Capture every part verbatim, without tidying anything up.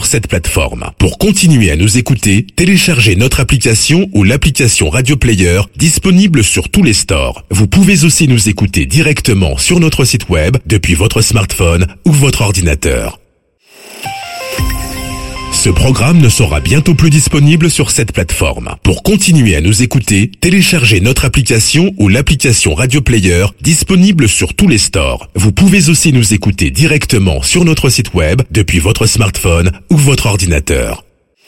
cette plateforme. Pour continuer à nous écouter, téléchargez notre application ou l'application Radio Player disponible sur tous les stores. Vous pouvez aussi nous écouter directement sur notre site web depuis votre smartphone ou votre ordinateur. Ce programme ne sera bientôt plus disponible sur cette plateforme. Pour continuer à nous écouter, téléchargez notre application ou l'application Radio Player disponible sur tous les stores. Vous pouvez aussi nous écouter directement sur notre site web depuis votre smartphone ou votre ordinateur.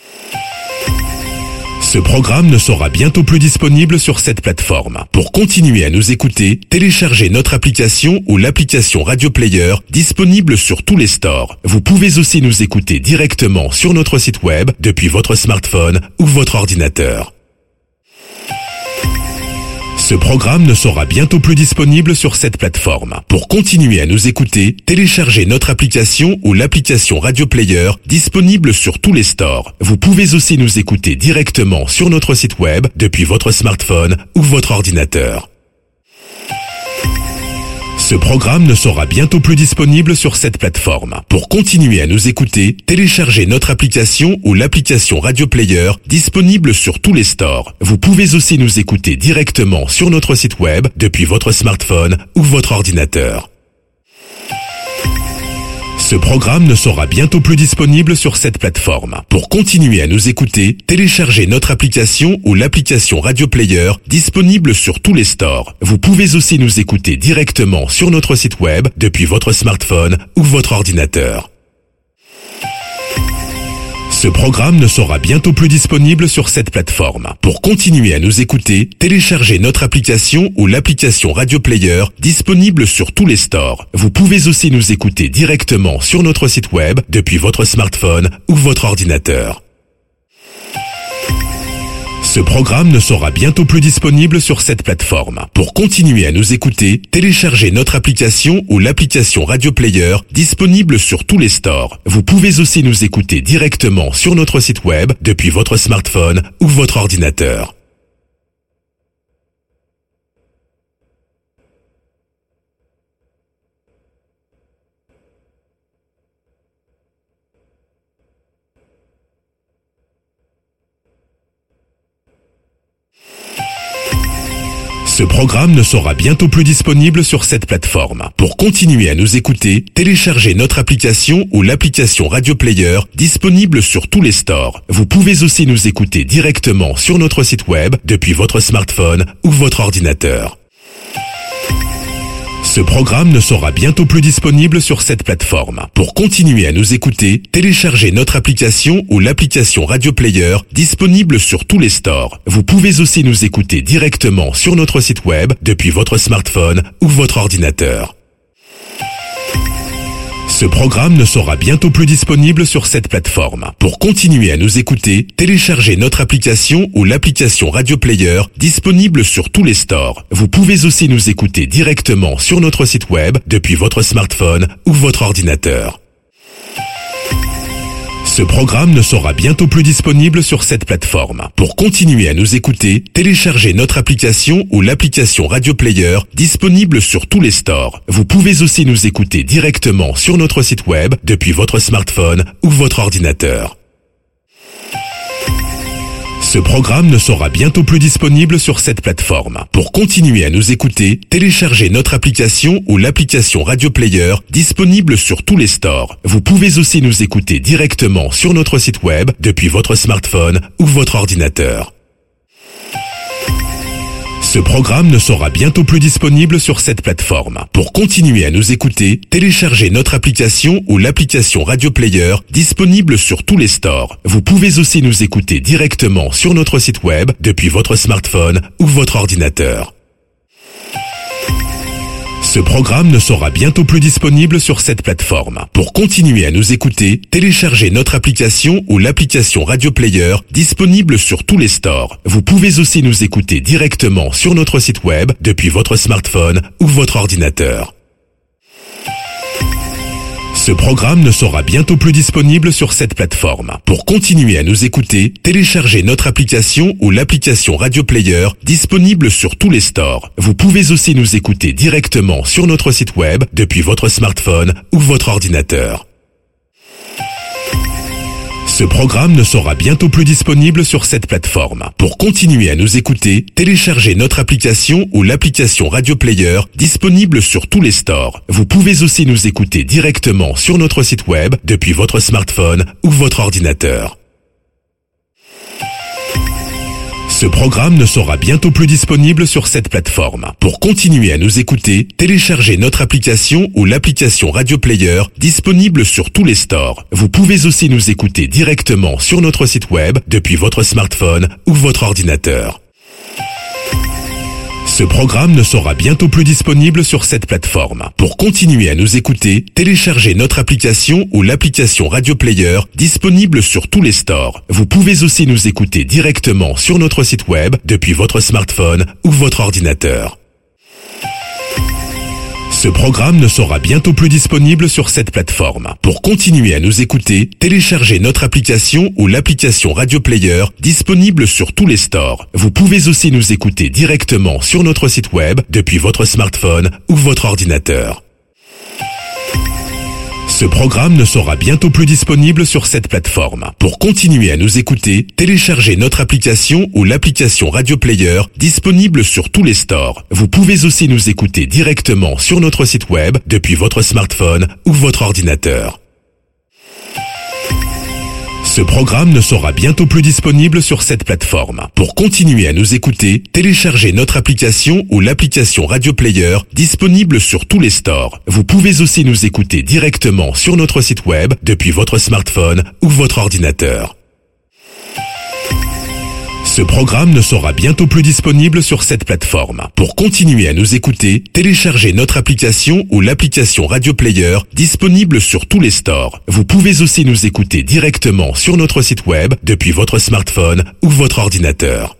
Ce programme ne sera bientôt plus disponible sur cette plateforme. Pour continuer à nous écouter, téléchargez notre application ou l'application Radio Player disponible sur tous les stores. Vous pouvez aussi nous écouter directement sur notre site web depuis votre smartphone ou votre ordinateur. Ce programme ne sera bientôt plus disponible sur cette plateforme. Pour continuer à nous écouter, téléchargez notre application ou l'application Radio Player disponible sur tous les stores. Vous pouvez aussi nous écouter directement sur notre site web depuis votre smartphone ou votre ordinateur. Ce programme ne sera bientôt plus disponible sur cette plateforme. Pour continuer à nous écouter, téléchargez notre application ou l'application Radio Player disponible sur tous les stores. Vous pouvez aussi nous écouter directement sur notre site web depuis votre smartphone ou votre ordinateur. Ce programme ne sera bientôt plus disponible sur cette plateforme. Pour continuer à nous écouter, téléchargez notre application ou l'application Radio Player disponible sur tous les stores. Vous pouvez aussi nous écouter directement sur notre site web depuis votre smartphone ou votre ordinateur. Ce programme ne sera bientôt plus disponible sur cette plateforme. Pour continuer à nous écouter, téléchargez notre application ou l'application Radio Player disponible sur tous les stores. Vous pouvez aussi nous écouter directement sur notre site web depuis votre smartphone ou votre ordinateur. Ce programme ne sera bientôt plus disponible sur cette plateforme. Pour continuer à nous écouter, téléchargez notre application ou l'application Radio Player disponible sur tous les stores. Vous pouvez aussi nous écouter directement sur notre site web depuis votre smartphone ou votre ordinateur. Ce programme ne sera bientôt plus disponible sur cette plateforme. Pour continuer à nous écouter, téléchargez notre application ou l'application Radio Player disponible sur tous les stores. Vous pouvez aussi nous écouter directement sur notre site web depuis votre smartphone ou votre ordinateur. Ce programme ne sera bientôt plus disponible sur cette plateforme. Pour continuer à nous écouter, téléchargez notre application ou l'application Radio Player disponible sur tous les stores. Vous pouvez aussi nous écouter directement sur notre site web depuis votre smartphone ou votre ordinateur. Ce programme ne sera bientôt plus disponible sur cette plateforme. Pour continuer à nous écouter, téléchargez notre application ou l'application Radio Player disponible sur tous les stores. Vous pouvez aussi nous écouter directement sur notre site web depuis votre smartphone ou votre ordinateur. Ce programme ne sera bientôt plus disponible sur cette plateforme. Pour continuer à nous écouter, téléchargez notre application ou l'application Radio Player disponible sur tous les stores. Vous pouvez aussi nous écouter directement sur notre site web depuis votre smartphone ou votre ordinateur. Ce programme ne sera bientôt plus disponible sur cette plateforme. Pour continuer à nous écouter, téléchargez notre application ou l'application Radio Player disponible sur tous les stores. Vous pouvez aussi nous écouter directement sur notre site web depuis votre smartphone ou votre ordinateur. Ce programme ne sera bientôt plus disponible sur cette plateforme. Pour continuer à nous écouter, téléchargez notre application ou l'application Radio Player disponible sur tous les stores. Vous pouvez aussi nous écouter directement sur notre site web depuis votre smartphone ou votre ordinateur. Ce programme ne sera bientôt plus disponible sur cette plateforme. Pour continuer à nous écouter, téléchargez notre application ou l'application Radio Player disponible sur tous les stores. Vous pouvez aussi nous écouter directement sur notre site web depuis votre smartphone ou votre ordinateur. Ce programme ne sera bientôt plus disponible sur cette plateforme. Pour continuer à nous écouter, téléchargez notre application ou l'application Radio Player disponible sur tous les stores. Vous pouvez aussi nous écouter directement sur notre site web depuis votre smartphone ou votre ordinateur. Ce programme ne sera bientôt plus disponible sur cette plateforme. Pour continuer à nous écouter, téléchargez notre application ou l'application Radio Player disponible sur tous les stores. Vous pouvez aussi nous écouter directement sur notre site web depuis votre smartphone ou votre ordinateur. Ce programme ne sera bientôt plus disponible sur cette plateforme. Pour continuer à nous écouter, téléchargez notre application ou l'application Radio Player disponible sur tous les stores. Vous pouvez aussi nous écouter directement sur notre site web depuis votre smartphone ou votre ordinateur. Ce programme ne sera bientôt plus disponible sur cette plateforme. Pour continuer à nous écouter, téléchargez notre application ou l'application Radio Player disponible sur tous les stores. Vous pouvez aussi nous écouter directement sur notre site web depuis votre smartphone ou votre ordinateur. Ce programme ne sera bientôt plus disponible sur cette plateforme. Pour continuer à nous écouter, téléchargez notre application ou l'application Radio Player disponible sur tous les stores. Vous pouvez aussi nous écouter directement sur notre site web depuis votre smartphone ou votre ordinateur. Ce programme ne sera bientôt plus disponible sur cette plateforme. Pour continuer à nous écouter, téléchargez notre application ou l'application Radio Player disponible sur tous les stores. Vous pouvez aussi nous écouter directement sur notre site web depuis votre smartphone ou votre ordinateur. Ce programme ne sera bientôt plus disponible sur cette plateforme. Pour continuer à nous écouter, téléchargez notre application ou l'application Radio Player disponible sur tous les stores. Vous pouvez aussi nous écouter directement sur notre site web depuis votre smartphone ou votre ordinateur. Ce programme ne sera bientôt plus disponible sur cette plateforme. Pour continuer à nous écouter, téléchargez notre application ou l'application Radio Player disponible sur tous les stores. Vous pouvez aussi nous écouter directement sur notre site web depuis votre smartphone ou votre ordinateur.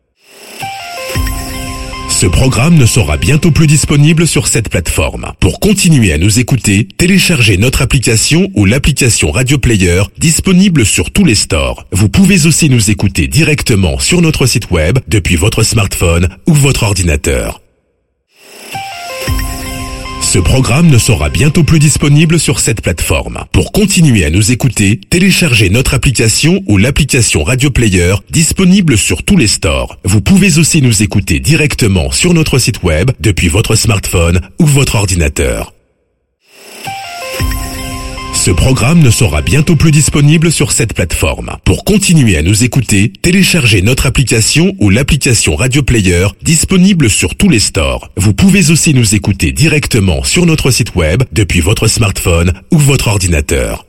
Ce programme ne sera bientôt plus disponible sur cette plateforme. Pour continuer à nous écouter, téléchargez notre application ou l'application Radio Player disponible sur tous les stores. Vous pouvez aussi nous écouter directement sur notre site web depuis votre smartphone ou votre ordinateur. Ce programme ne sera bientôt plus disponible sur cette plateforme. Pour continuer à nous écouter, téléchargez notre application ou l'application Radio Player disponible sur tous les stores. Vous pouvez aussi nous écouter directement sur notre site web depuis votre smartphone ou votre ordinateur. Ce programme ne sera bientôt plus disponible sur cette plateforme. Pour continuer à nous écouter, téléchargez notre application ou l'application Radio Player disponible sur tous les stores. Vous pouvez aussi nous écouter directement sur notre site web depuis votre smartphone ou votre ordinateur.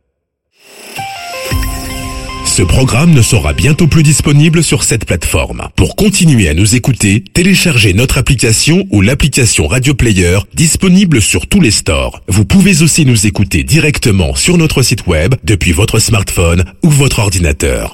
Ce programme ne sera bientôt plus disponible sur cette plateforme. Pour continuer à nous écouter, téléchargez notre application ou l'application Radio Player disponible sur tous les stores. Vous pouvez aussi nous écouter directement sur notre site web depuis votre smartphone ou votre ordinateur.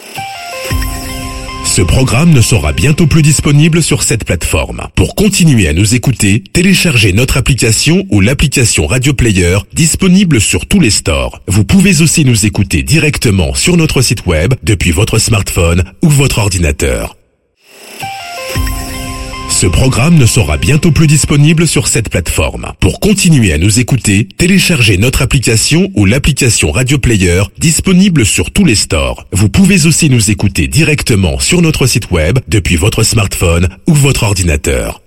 Ce programme ne sera bientôt plus disponible sur cette plateforme. Pour continuer à nous écouter, téléchargez notre application ou l'application Radio Player disponible sur tous les stores. Vous pouvez aussi nous écouter directement sur notre site web depuis votre smartphone ou votre ordinateur. Ce programme ne sera bientôt plus disponible sur cette plateforme. Pour continuer à nous écouter, téléchargez notre application ou l'application Radio Player disponible sur tous les stores. Vous pouvez aussi nous écouter directement sur notre site web depuis votre smartphone ou votre ordinateur.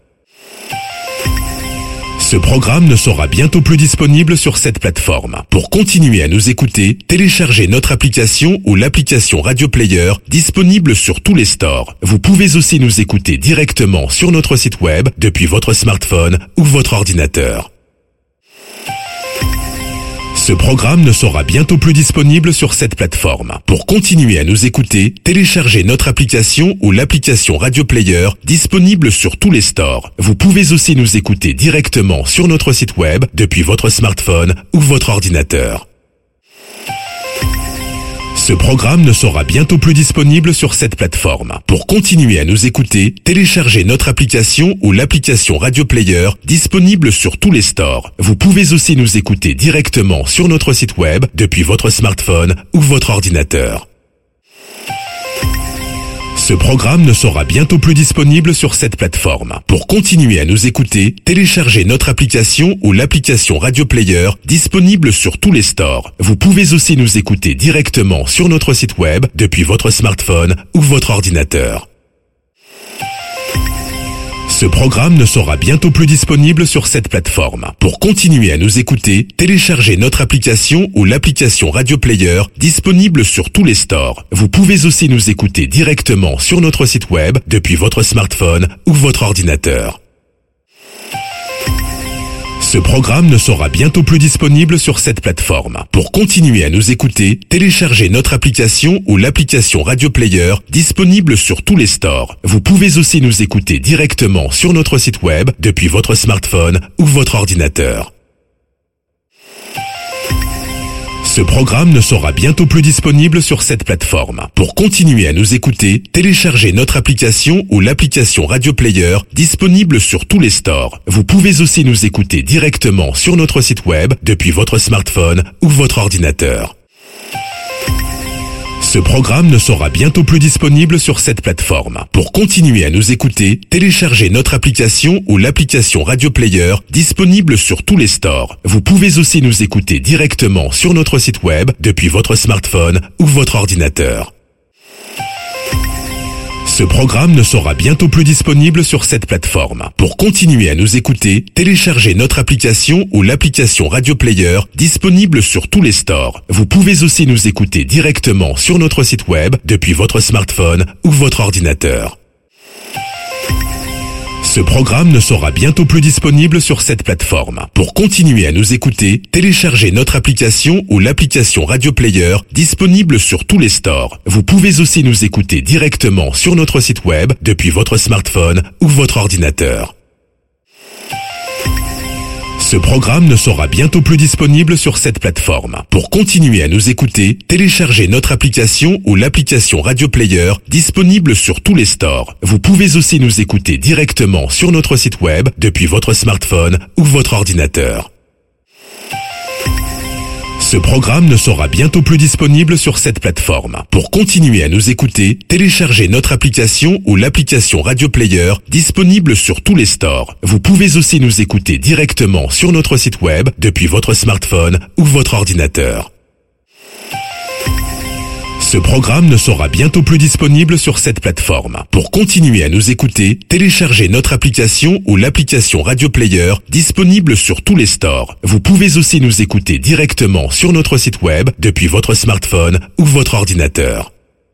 Ce programme ne sera bientôt plus disponible sur cette plateforme. Pour continuer à nous écouter, téléchargez notre application ou l'application Radio Player disponible sur tous les stores. Vous pouvez aussi nous écouter directement sur notre site web depuis votre smartphone ou votre ordinateur. Ce programme ne sera bientôt plus disponible sur cette plateforme. Pour continuer à nous écouter, téléchargez notre application ou l'application Radio Player disponible sur tous les stores. Vous pouvez aussi nous écouter directement sur notre site web depuis votre smartphone ou votre ordinateur. Ce programme ne sera bientôt plus disponible sur cette plateforme. Pour continuer à nous écouter, téléchargez notre application ou l'application Radio Player disponible sur tous les stores. Vous pouvez aussi nous écouter directement sur notre site web depuis votre smartphone ou votre ordinateur. Ce programme ne sera bientôt plus disponible sur cette plateforme. Pour continuer à nous écouter, téléchargez notre application ou l'application Radio Player disponible sur tous les stores. Vous pouvez aussi nous écouter directement sur notre site web depuis votre smartphone ou votre ordinateur. Ce programme ne sera bientôt plus disponible sur cette plateforme. Pour continuer à nous écouter, téléchargez notre application ou l'application Radio Player disponible sur tous les stores. Vous pouvez aussi nous écouter directement sur notre site web depuis votre smartphone ou votre ordinateur. Ce programme ne sera bientôt plus disponible sur cette plateforme. Pour continuer à nous écouter, téléchargez notre application ou l'application Radio Player disponible sur tous les stores. Vous pouvez aussi nous écouter directement sur notre site web depuis votre smartphone ou votre ordinateur. Ce programme ne sera bientôt plus disponible sur cette plateforme. Pour continuer à nous écouter, téléchargez notre application ou l'application Radio Player disponible sur tous les stores. Vous pouvez aussi nous écouter directement sur notre site web depuis votre smartphone ou votre ordinateur. Ce programme ne sera bientôt plus disponible sur cette plateforme. Pour continuer à nous écouter, téléchargez notre application ou l'application Radio Player disponible sur tous les stores. Vous pouvez aussi nous écouter directement sur notre site web depuis votre smartphone ou votre ordinateur. Ce programme ne sera bientôt plus disponible sur cette plateforme. Pour continuer à nous écouter, téléchargez notre application ou l'application Radio Player disponible sur tous les stores. Vous pouvez aussi nous écouter directement sur notre site web depuis votre smartphone ou votre ordinateur. Ce programme ne sera bientôt plus disponible sur cette plateforme. Pour continuer à nous écouter, téléchargez notre application ou l'application Radio Player disponible sur tous les stores. Vous pouvez aussi nous écouter directement sur notre site web depuis votre smartphone ou votre ordinateur. Ce programme ne sera bientôt plus disponible sur cette plateforme. Pour continuer à nous écouter, téléchargez notre application ou l'application Radio Player disponible sur tous les stores. Vous pouvez aussi nous écouter directement sur notre site web depuis votre smartphone ou votre ordinateur. Ce programme ne sera bientôt plus disponible sur cette plateforme. Pour continuer à nous écouter, téléchargez notre application ou l'application Radio Player disponible sur tous les stores. Vous pouvez aussi nous écouter directement sur notre site web depuis votre smartphone ou votre ordinateur. Ce programme ne sera bientôt plus disponible sur cette plateforme. Pour continuer à nous écouter, téléchargez notre application ou l'application Radio Player disponible sur tous les stores. Vous pouvez aussi nous écouter directement sur notre site web depuis votre smartphone ou votre ordinateur.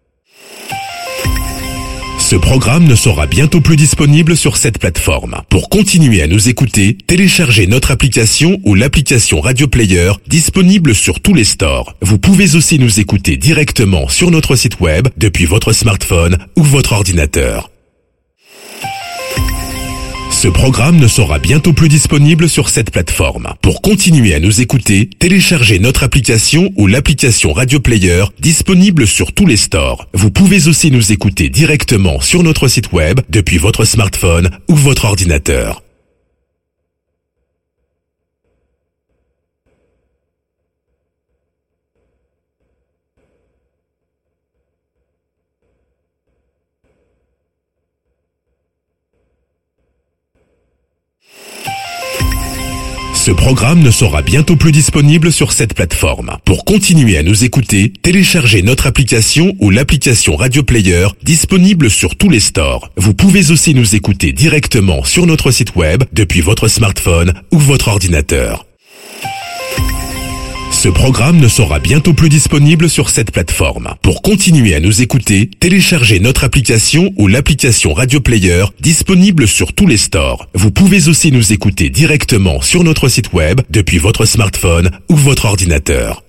Ce programme ne sera bientôt plus disponible sur cette plateforme. Pour continuer à nous écouter, téléchargez notre application ou l'application Radio Player disponible sur tous les stores. Vous pouvez aussi nous écouter directement sur notre site web depuis votre smartphone ou votre ordinateur. Ce programme ne sera bientôt plus disponible sur cette plateforme. Pour continuer à nous écouter, téléchargez notre application ou l'application Radio Player disponible sur tous les stores. Vous pouvez aussi nous écouter directement sur notre site web depuis votre smartphone ou votre ordinateur. Ce programme ne sera bientôt plus disponible sur cette plateforme. Pour continuer à nous écouter, téléchargez notre application ou l'application Radio Player disponible sur tous les stores. Vous pouvez aussi nous écouter directement sur notre site web depuis votre smartphone ou votre ordinateur. Ce programme ne sera bientôt plus disponible sur cette plateforme. Pour continuer à nous écouter, téléchargez notre application ou l'application Radio Player disponible sur tous les stores. Vous pouvez aussi nous écouter directement sur notre site web depuis votre smartphone ou votre ordinateur.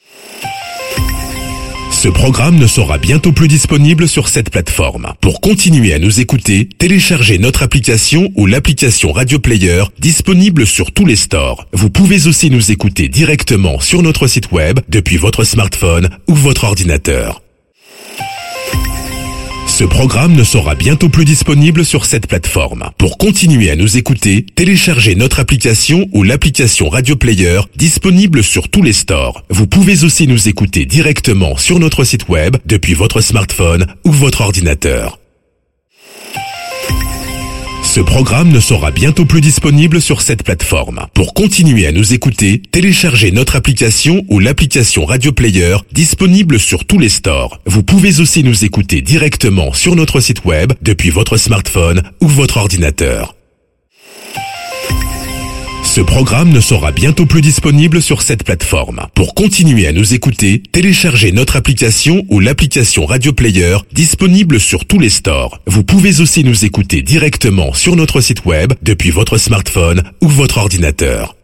Ce programme ne sera bientôt plus disponible sur cette plateforme. Pour continuer à nous écouter, téléchargez notre application ou l'application Radio Player disponible sur tous les stores. Vous pouvez aussi nous écouter directement sur notre site web depuis votre smartphone ou votre ordinateur. Ce Ce programme ne sera bientôt plus disponible sur cette plateforme. Pour continuer à nous écouter, téléchargez notre application ou l'application Radio Player disponible sur tous les stores. Vous pouvez aussi nous écouter directement sur notre site web depuis votre smartphone ou votre ordinateur. Ce programme ne sera bientôt plus disponible sur cette plateforme. Pour continuer à nous écouter, téléchargez notre application ou l'application Radio Player disponible sur tous les stores. Vous pouvez aussi nous écouter directement sur notre site web depuis votre smartphone ou votre ordinateur. Ce programme ne sera bientôt plus disponible sur cette plateforme. Pour continuer à nous écouter, téléchargez notre application ou l'application Radio Player disponible sur tous les stores. Vous pouvez aussi nous écouter directement sur notre site web depuis votre smartphone ou votre ordinateur.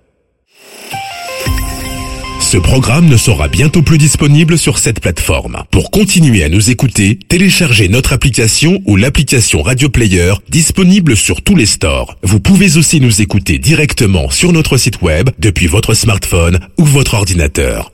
Ce programme ne sera bientôt plus disponible sur cette plateforme. Pour continuer à nous écouter, téléchargez notre application ou l'application Radio Player disponible sur tous les stores. Vous pouvez aussi nous écouter directement sur notre site web depuis votre smartphone ou votre ordinateur.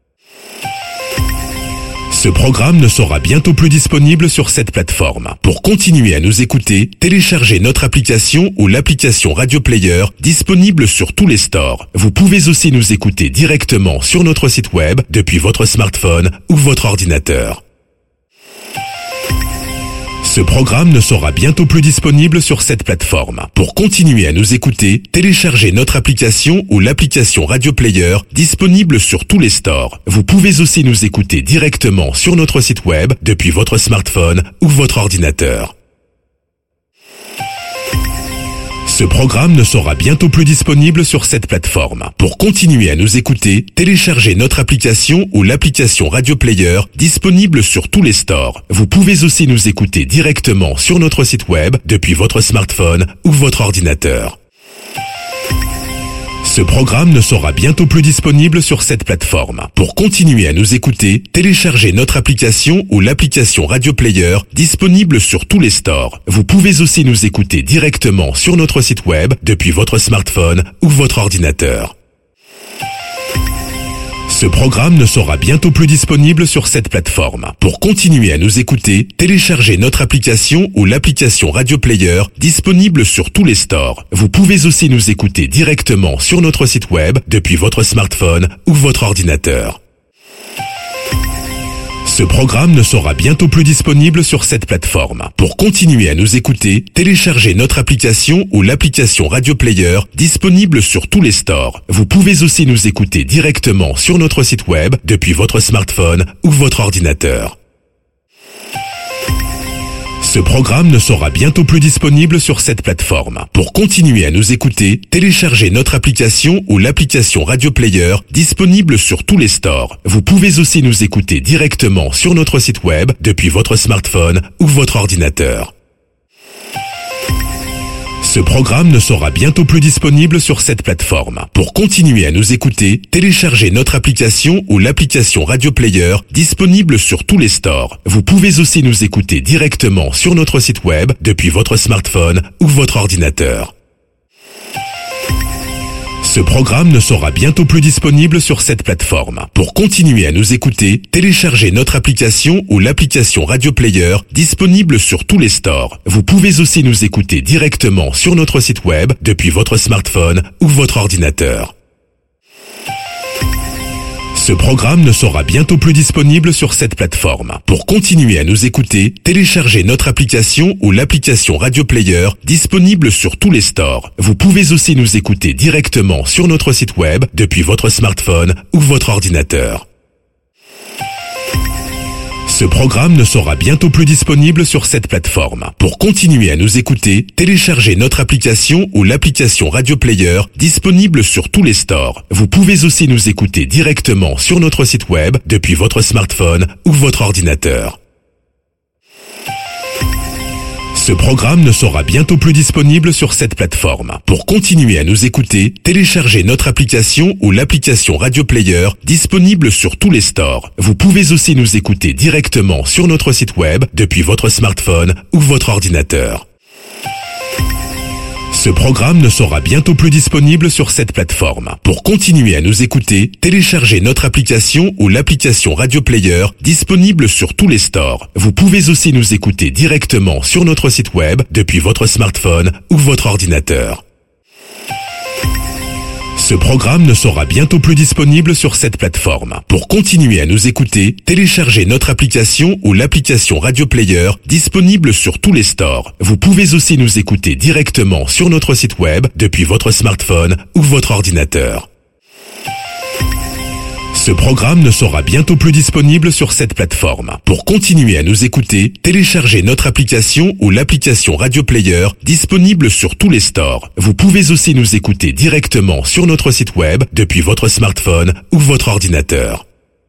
Ce programme ne sera bientôt plus disponible sur cette plateforme. Pour continuer à nous écouter, téléchargez notre application ou l'application Radio Player disponible sur tous les stores. Vous pouvez aussi nous écouter directement sur notre site web depuis votre smartphone ou votre ordinateur. Ce programme ne sera bientôt plus disponible sur cette plateforme. Pour continuer à nous écouter, téléchargez notre application ou l'application Radio Player disponible sur tous les stores. Vous pouvez aussi nous écouter directement sur notre site web depuis votre smartphone ou votre ordinateur. Ce programme ne sera bientôt plus disponible sur cette plateforme. Pour continuer à nous écouter, téléchargez notre application ou l'application Radio Player disponible sur tous les stores. Vous pouvez aussi nous écouter directement sur notre site web depuis votre smartphone ou votre ordinateur. Ce programme ne sera bientôt plus disponible sur cette plateforme. Pour continuer à nous écouter, téléchargez notre application ou l'application Radio Player disponible sur tous les stores. Vous pouvez aussi nous écouter directement sur notre site web depuis votre smartphone ou votre ordinateur. Ce programme ne sera bientôt plus disponible sur cette plateforme. Pour continuer à nous écouter, téléchargez notre application ou l'application Radio Player disponible sur tous les stores. Vous pouvez aussi nous écouter directement sur notre site web depuis votre smartphone ou votre ordinateur. Ce programme ne sera bientôt plus disponible sur cette plateforme. Pour continuer à nous écouter, téléchargez notre application ou l'application Radio Player disponible sur tous les stores. Vous pouvez aussi nous écouter directement sur notre site web depuis votre smartphone ou votre ordinateur. Ce programme ne sera bientôt plus disponible sur cette plateforme. Pour continuer à nous écouter, téléchargez notre application ou l'application Radio Player disponible sur tous les stores. Vous pouvez aussi nous écouter directement sur notre site web depuis votre smartphone ou votre ordinateur. Ce programme ne sera bientôt plus disponible sur cette plateforme. Pour continuer à nous écouter, téléchargez notre application ou l'application Radio Player disponible sur tous les stores. Vous pouvez aussi nous écouter directement sur notre site web depuis votre smartphone ou votre ordinateur. Ce programme ne sera bientôt plus disponible sur cette plateforme. Pour continuer à nous écouter, téléchargez notre application ou l'application Radio Player disponible sur tous les stores. Vous pouvez aussi nous écouter directement sur notre site web depuis votre smartphone ou votre ordinateur. Ce programme ne sera bientôt plus disponible sur cette plateforme. Pour continuer à nous écouter, téléchargez notre application ou l'application Radio Player disponible sur tous les stores. Vous pouvez aussi nous écouter directement sur notre site web depuis votre smartphone ou votre ordinateur. Ce programme ne sera bientôt plus disponible sur cette plateforme. Pour continuer à nous écouter, téléchargez notre application ou l'application Radio Player disponible sur tous les stores. Vous pouvez aussi nous écouter directement sur notre site web depuis votre smartphone ou votre ordinateur. Ce programme ne sera bientôt plus disponible sur cette plateforme. Pour continuer à nous écouter, téléchargez notre application ou l'application Radio Player disponible sur tous les stores. Vous pouvez aussi nous écouter directement sur notre site web depuis votre smartphone ou votre ordinateur. Ce Ce programme ne sera bientôt plus disponible sur cette plateforme. Pour continuer à nous écouter, téléchargez notre application ou l'application Radio Player disponible sur tous les stores. Vous pouvez aussi nous écouter directement sur notre site web depuis votre smartphone ou votre ordinateur. Ce programme ne sera bientôt plus disponible sur cette plateforme. Pour continuer à nous écouter, téléchargez notre application ou l'application Radio Player disponible sur tous les stores. Vous pouvez aussi nous écouter directement sur notre site web depuis votre smartphone ou votre ordinateur. Ce programme ne sera bientôt plus disponible sur cette plateforme. Pour continuer à nous écouter, téléchargez notre application ou l'application Radio Player disponible sur tous les stores. Vous pouvez aussi nous écouter directement sur notre site web depuis votre smartphone ou votre ordinateur.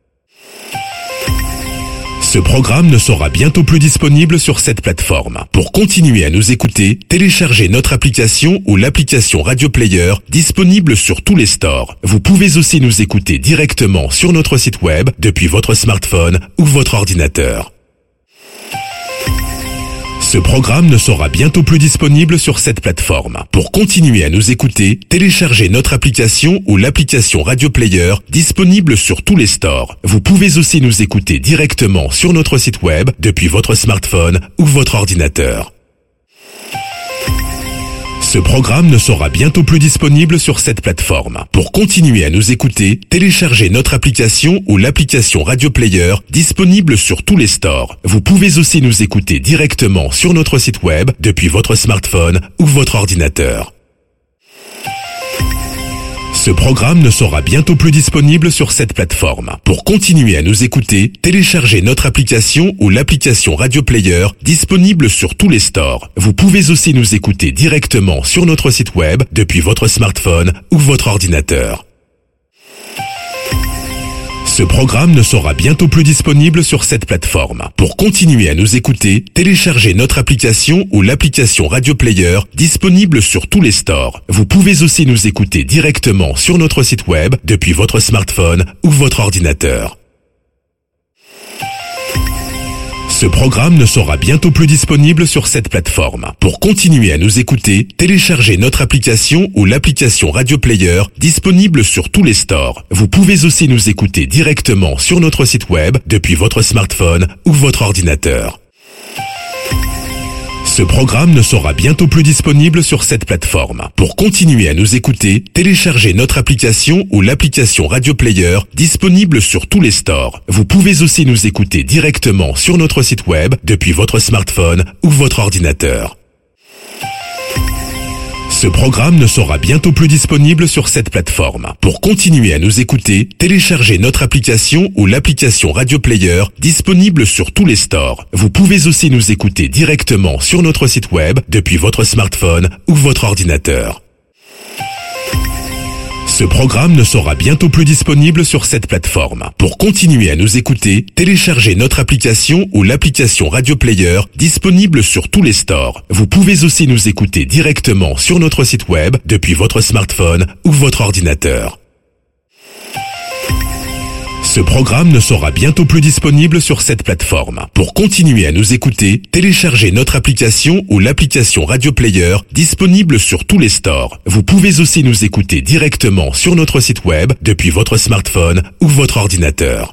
Ce programme ne sera bientôt plus disponible sur cette plateforme. Pour continuer à nous écouter, téléchargez notre application ou l'application Radio Player disponible sur tous les stores. Vous pouvez aussi nous écouter directement sur notre site web depuis votre smartphone ou votre ordinateur. Ce programme ne sera bientôt plus disponible sur cette plateforme. Pour continuer à nous écouter, téléchargez notre application ou l'application Radio Player disponible sur tous les stores. Vous pouvez aussi nous écouter directement sur notre site web depuis votre smartphone ou votre ordinateur. Ce programme ne sera bientôt plus disponible sur cette plateforme. Pour continuer à nous écouter, téléchargez notre application ou l'application Radio Player disponible sur tous les stores. Vous pouvez aussi nous écouter directement sur notre site web depuis votre smartphone ou votre ordinateur. Ce programme ne sera bientôt plus disponible sur cette plateforme. Pour continuer à nous écouter, téléchargez notre application ou l'application Radio Player disponible sur tous les stores. Vous pouvez aussi nous écouter directement sur notre site web depuis votre smartphone ou votre ordinateur. Ce programme ne sera bientôt plus disponible sur cette plateforme. Pour continuer à nous écouter, téléchargez notre application ou l'application Radio Player disponible sur tous les stores. Vous pouvez aussi nous écouter directement sur notre site web depuis votre smartphone ou votre ordinateur. Ce programme ne sera bientôt plus disponible sur cette plateforme. Pour continuer à nous écouter, téléchargez notre application ou l'application Radio Player disponible sur tous les stores. Vous pouvez aussi nous écouter directement sur notre site web depuis votre smartphone ou votre ordinateur. Ce programme ne sera bientôt plus disponible sur cette plateforme. Pour continuer à nous écouter, téléchargez notre application ou l'application Radio Player disponible sur tous les stores. Vous pouvez aussi nous écouter directement sur notre site web depuis votre smartphone ou votre ordinateur. Ce programme ne sera bientôt plus disponible sur cette plateforme. Pour continuer à nous écouter, téléchargez notre application ou l'application Radio Player disponible sur tous les stores. Vous pouvez aussi nous écouter directement sur notre site web depuis votre smartphone ou votre ordinateur. Ce programme ne sera bientôt plus disponible sur cette plateforme. Pour continuer à nous écouter, téléchargez notre application ou l'application Radio Player disponible sur tous les stores. Vous pouvez aussi nous écouter directement sur notre site web depuis votre smartphone ou votre ordinateur. Ce programme ne sera bientôt plus disponible sur cette plateforme. Pour continuer à nous écouter, téléchargez notre application ou l'application Radio Player disponible sur tous les stores. Vous pouvez aussi nous écouter directement sur notre site web depuis votre smartphone ou votre ordinateur.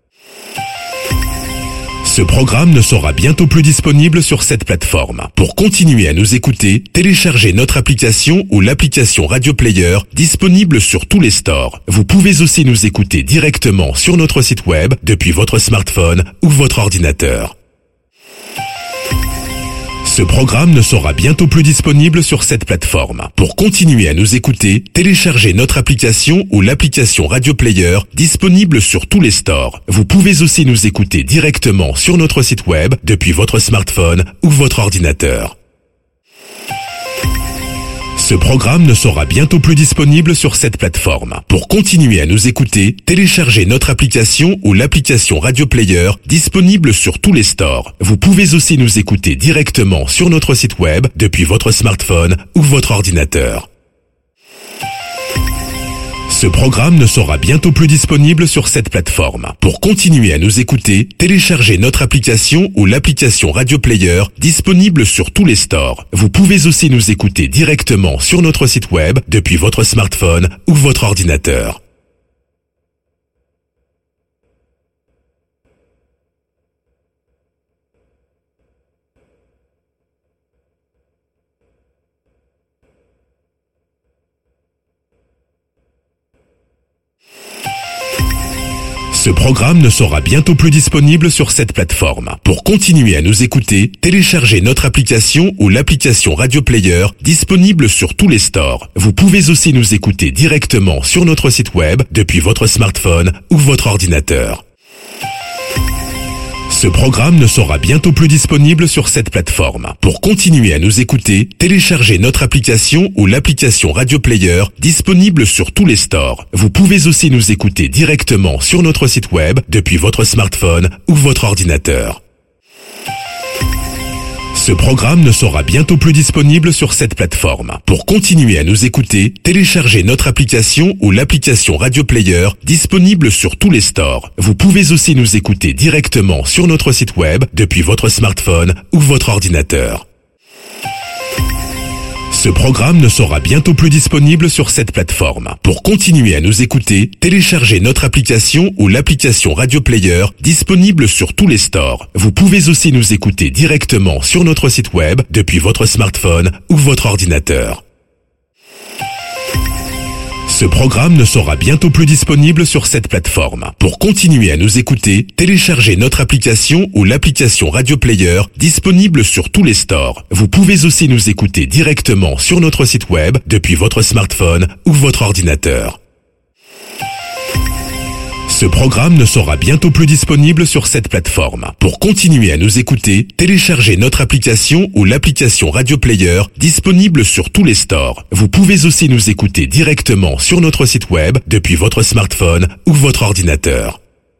Ce programme ne sera bientôt plus disponible sur cette plateforme. Pour continuer à nous écouter, téléchargez notre application ou l'application Radio Player disponible sur tous les stores. Vous pouvez aussi nous écouter directement sur notre site web depuis votre smartphone ou votre ordinateur. Ce programme ne sera bientôt plus disponible sur cette plateforme. Pour continuer à nous écouter, téléchargez notre application ou l'application Radio Player disponible sur tous les stores. Vous pouvez aussi nous écouter directement sur notre site web depuis votre smartphone ou votre ordinateur. Ce programme ne sera bientôt plus disponible sur cette plateforme. Pour continuer à nous écouter, téléchargez notre application ou l'application Radio Player disponible sur tous les stores. Vous pouvez aussi nous écouter directement sur notre site web depuis votre smartphone ou votre ordinateur. Ce programme ne sera bientôt plus disponible sur cette plateforme. Pour continuer à nous écouter, téléchargez notre application ou l'application Radio Player disponible sur tous les stores. Vous pouvez aussi nous écouter directement sur notre site web depuis votre smartphone ou votre ordinateur. Ce programme ne sera bientôt plus disponible sur cette plateforme. Pour continuer à nous écouter, téléchargez notre application ou l'application Radio Player disponible sur tous les stores. Vous pouvez aussi nous écouter directement sur notre site web depuis votre smartphone ou votre ordinateur. Ce programme ne sera bientôt plus disponible sur cette plateforme. Pour continuer à nous écouter, téléchargez notre application ou l'application Radio Player disponible sur tous les stores. Vous pouvez aussi nous écouter directement sur notre site web depuis votre smartphone ou votre ordinateur. Ce programme ne sera bientôt plus disponible sur cette plateforme. Pour continuer à nous écouter, téléchargez notre application ou l'application Radio Player disponible sur tous les stores. Vous pouvez aussi nous écouter directement sur notre site web depuis votre smartphone ou votre ordinateur. Ce programme ne sera bientôt plus disponible sur cette plateforme. Pour continuer à nous écouter, téléchargez notre application ou l'application Radio Player disponible sur tous les stores. Vous pouvez aussi nous écouter directement sur notre site web depuis votre smartphone ou votre ordinateur. Ce programme ne sera bientôt plus disponible sur cette plateforme. Pour continuer à nous écouter, téléchargez notre application ou l'application Radio Player disponible sur tous les stores. Vous pouvez aussi nous écouter directement sur notre site web depuis votre smartphone ou votre ordinateur. Ce programme ne sera bientôt plus disponible sur cette plateforme. Pour continuer à nous écouter, téléchargez notre application ou l'application Radio Player disponible sur tous les stores. Vous pouvez aussi nous écouter directement sur notre site web depuis votre smartphone ou votre ordinateur.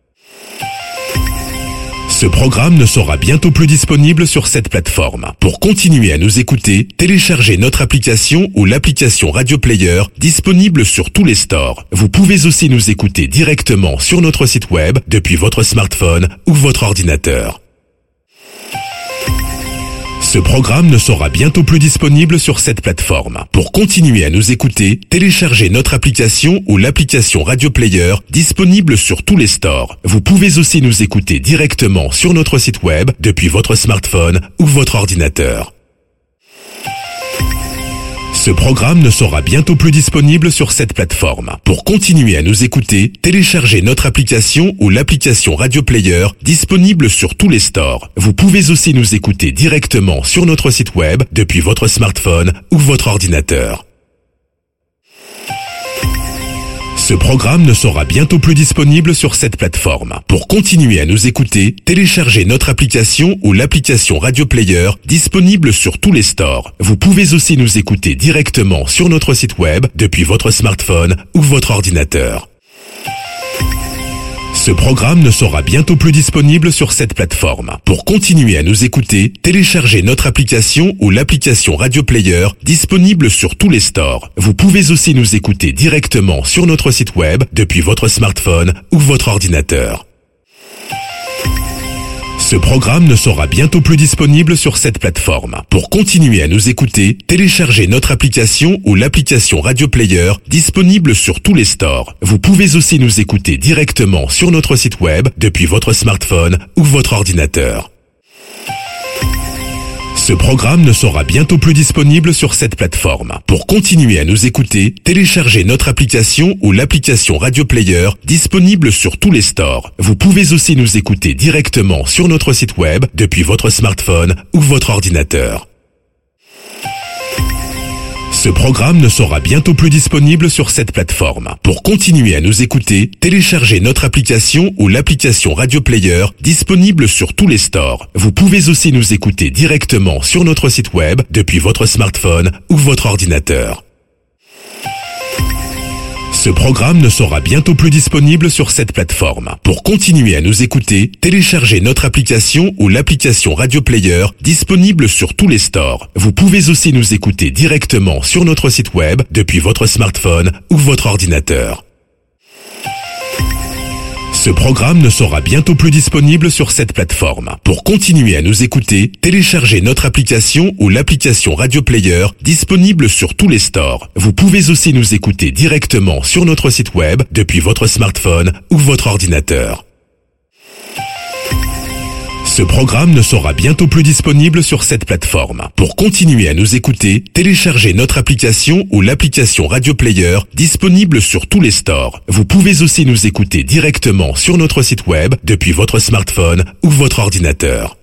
Ce programme ne sera bientôt plus disponible sur cette plateforme. Pour continuer à nous écouter, téléchargez notre application ou l'application Radio Player disponible sur tous les stores. Vous pouvez aussi nous écouter directement sur notre site web depuis votre smartphone ou votre ordinateur. Ce programme ne sera bientôt plus disponible sur cette plateforme. Pour continuer à nous écouter, téléchargez notre application ou l'application Radio Player disponible sur tous les stores. Vous pouvez aussi nous écouter directement sur notre site web depuis votre smartphone ou votre ordinateur. Ce programme ne sera bientôt plus disponible sur cette plateforme. Pour continuer à nous écouter, téléchargez notre application ou l'application Radio Player disponible sur tous les stores. Vous pouvez aussi nous écouter directement sur notre site web depuis votre smartphone ou votre ordinateur. Ce programme ne sera bientôt plus disponible sur cette plateforme. Pour continuer à nous écouter, téléchargez notre application ou l'application Radio Player disponible sur tous les stores. Vous pouvez aussi nous écouter directement sur notre site web depuis votre smartphone ou votre ordinateur. Ce programme ne sera bientôt plus disponible sur cette plateforme. Pour continuer à nous écouter, téléchargez notre application ou l'application Radio Player disponible sur tous les stores. Vous pouvez aussi nous écouter directement sur notre site web depuis votre smartphone ou votre ordinateur. Ce programme ne sera bientôt plus disponible sur cette plateforme. Pour continuer à nous écouter, téléchargez notre application ou l'application Radio Player disponible sur tous les stores. Vous pouvez aussi nous écouter directement sur notre site web depuis votre smartphone ou votre ordinateur. Ce programme ne sera bientôt plus disponible sur cette plateforme. Pour continuer à nous écouter, téléchargez notre application ou l'application Radio Player disponible sur tous les stores. Vous pouvez aussi nous écouter directement sur notre site web depuis votre smartphone ou votre ordinateur. Ce programme ne sera bientôt plus disponible sur cette plateforme. Pour continuer à nous écouter, téléchargez notre application ou l'application Radio Player disponible sur tous les stores. Vous pouvez aussi nous écouter directement sur notre site web depuis votre smartphone ou votre ordinateur. Ce programme ne sera bientôt plus disponible sur cette plateforme. Pour continuer à nous écouter, téléchargez notre application ou l'application Radio Player disponible sur tous les stores. Vous pouvez aussi nous écouter directement sur notre site web depuis votre smartphone ou votre ordinateur. Ce programme ne sera bientôt plus disponible sur cette plateforme. Pour continuer à nous écouter, téléchargez notre application ou l'application Radio Player disponible sur tous les stores. Vous pouvez aussi nous écouter directement sur notre site web depuis votre smartphone ou votre ordinateur. Ce programme ne sera bientôt plus disponible sur cette plateforme. Pour continuer à nous écouter, téléchargez notre application ou l'application Radio Player disponible sur tous les stores. Vous pouvez aussi nous écouter directement sur notre site web depuis votre smartphone ou votre ordinateur.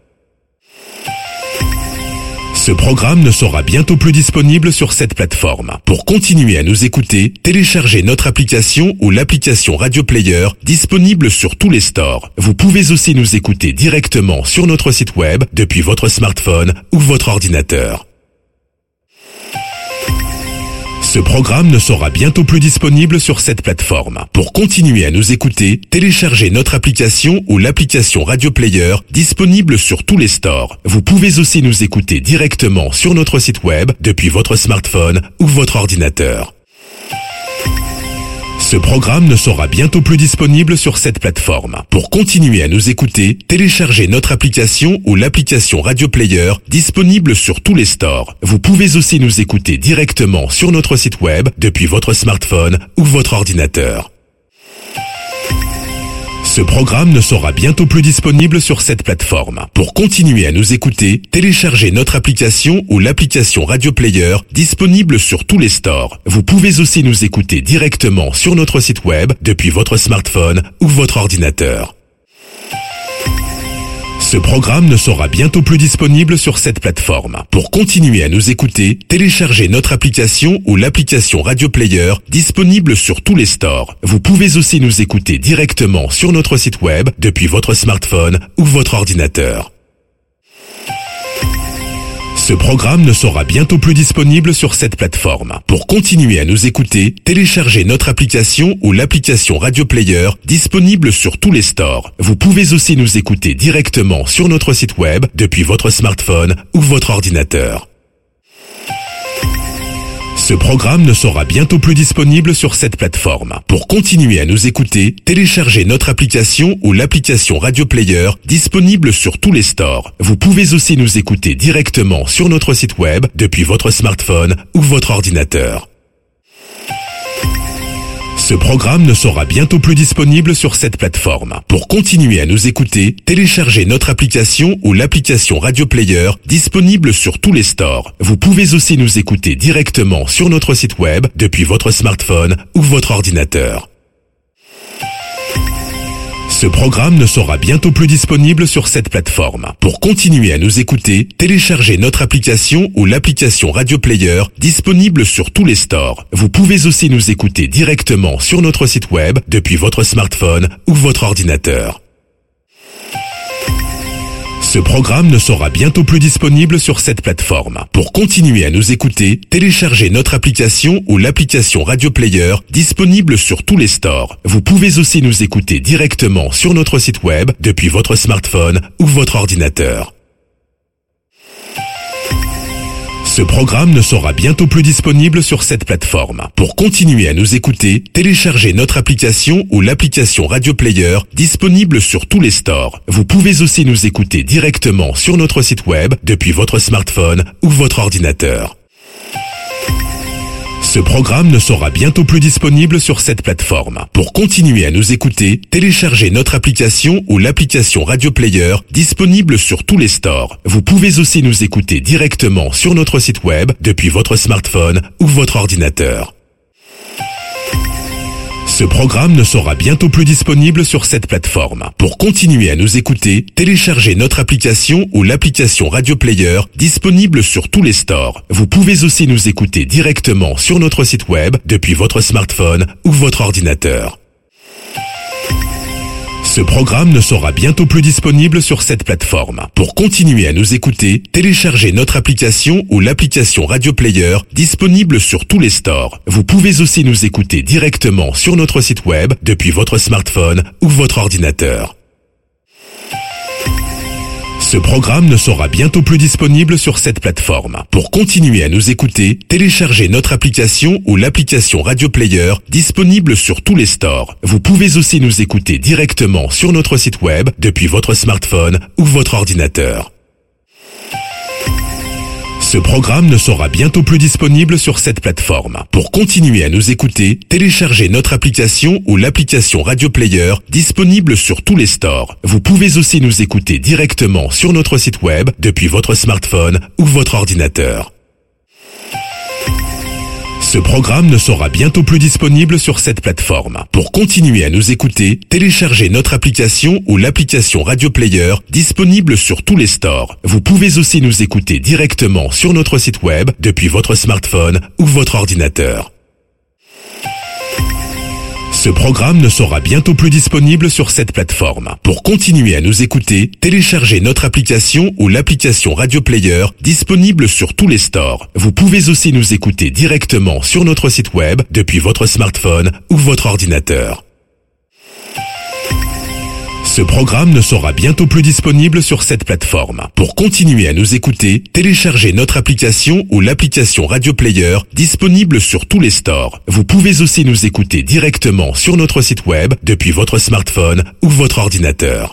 Ce programme ne sera bientôt plus disponible sur cette plateforme. Pour continuer à nous écouter, téléchargez notre application ou l'application Radio Player disponible sur tous les stores. Vous pouvez aussi nous écouter directement sur notre site web depuis votre smartphone ou votre ordinateur. Ce programme ne sera bientôt plus disponible sur cette plateforme. Pour continuer à nous écouter, téléchargez notre application ou l'application Radio Player disponible sur tous les stores. Vous pouvez aussi nous écouter directement sur notre site web depuis votre smartphone ou votre ordinateur. Ce programme ne sera bientôt plus disponible sur cette plateforme. Pour continuer à nous écouter, téléchargez notre application ou l'application Radio Player disponible sur tous les stores. Vous pouvez aussi nous écouter directement sur notre site web depuis votre smartphone ou votre ordinateur. Ce programme ne sera bientôt plus disponible sur cette plateforme. Pour continuer à nous écouter, téléchargez notre application ou l'application Radio Player disponible sur tous les stores. Vous pouvez aussi nous écouter directement sur notre site web depuis votre smartphone ou votre ordinateur. Ce programme ne sera bientôt plus disponible sur cette plateforme. Pour continuer à nous écouter, téléchargez notre application ou l'application Radio Player disponible sur tous les stores. Vous pouvez aussi nous écouter directement sur notre site web depuis votre smartphone ou votre ordinateur. Ce programme ne sera bientôt plus disponible sur cette plateforme. Pour continuer à nous écouter, téléchargez notre application ou l'application Radio Player disponible sur tous les stores. Vous pouvez aussi nous écouter directement sur notre site web depuis votre smartphone ou votre ordinateur. Ce programme ne sera bientôt plus disponible sur cette plateforme. Pour continuer à nous écouter, téléchargez notre application ou l'application Radio Player disponible sur tous les stores. Vous pouvez aussi nous écouter directement sur notre site web depuis votre smartphone ou votre ordinateur. Ce programme ne sera bientôt plus disponible sur cette plateforme. Pour continuer à nous écouter, téléchargez notre application ou l'application Radio Player disponible sur tous les stores. Vous pouvez aussi nous écouter directement sur notre site web depuis votre smartphone ou votre ordinateur. Ce programme ne sera bientôt plus disponible sur cette plateforme. Pour continuer à nous écouter, téléchargez notre application ou l'application Radio Player disponible sur tous les stores. Vous pouvez aussi nous écouter directement sur notre site web depuis votre smartphone ou votre ordinateur. Ce programme ne sera bientôt plus disponible sur cette plateforme. Pour continuer à nous écouter, téléchargez notre application ou l'application Radio Player disponible sur tous les stores. Vous pouvez aussi nous écouter directement sur notre site web depuis votre smartphone ou votre ordinateur. Ce programme ne sera bientôt plus disponible sur cette plateforme. Pour continuer à nous écouter, téléchargez notre application ou l'application Radio Player disponible sur tous les stores. Vous pouvez aussi nous écouter directement sur notre site web depuis votre smartphone ou votre ordinateur. Ce programme ne sera bientôt plus disponible sur cette plateforme. Pour continuer à nous écouter, téléchargez notre application ou l'application Radio Player disponible sur tous les stores. Vous pouvez aussi nous écouter directement sur notre site web depuis votre smartphone ou votre ordinateur. Ce programme ne sera bientôt plus disponible sur cette plateforme. Pour continuer à nous écouter, téléchargez notre application ou l'application Radio Player disponible sur tous les stores. Vous pouvez aussi nous écouter directement sur notre site web depuis votre smartphone ou votre ordinateur. Ce programme ne sera bientôt plus disponible sur cette plateforme. Pour continuer à nous écouter, téléchargez notre application ou l'application Radio Player disponible sur tous les stores. Vous pouvez aussi nous écouter directement sur notre site web depuis votre smartphone ou votre ordinateur. Ce programme ne sera bientôt plus disponible sur cette plateforme. Pour continuer à nous écouter, téléchargez notre application ou l'application Radio Player disponible sur tous les stores. Vous pouvez aussi nous écouter directement sur notre site web depuis votre smartphone ou votre ordinateur. Ce programme ne sera bientôt plus disponible sur cette plateforme. Pour continuer à nous écouter, téléchargez notre application ou l'application Radio Player disponible sur tous les stores. Vous pouvez aussi nous écouter directement sur notre site web depuis votre smartphone ou votre ordinateur. Ce programme ne sera bientôt plus disponible sur cette plateforme. Pour continuer à nous écouter, téléchargez notre application ou l'application Radio Player disponible sur tous les stores. Vous pouvez aussi nous écouter directement sur notre site web depuis votre smartphone ou votre ordinateur. Ce programme ne sera bientôt plus disponible sur cette plateforme. Pour continuer à nous écouter, téléchargez notre application ou l'application Radio Player disponible sur tous les stores. Vous pouvez aussi nous écouter directement sur notre site web depuis votre smartphone ou votre ordinateur. Ce programme ne sera bientôt plus disponible sur cette plateforme. Pour continuer à nous écouter, téléchargez notre application ou l'application Radio Player disponible sur tous les stores. Vous pouvez aussi nous écouter directement sur notre site web depuis votre smartphone ou votre ordinateur.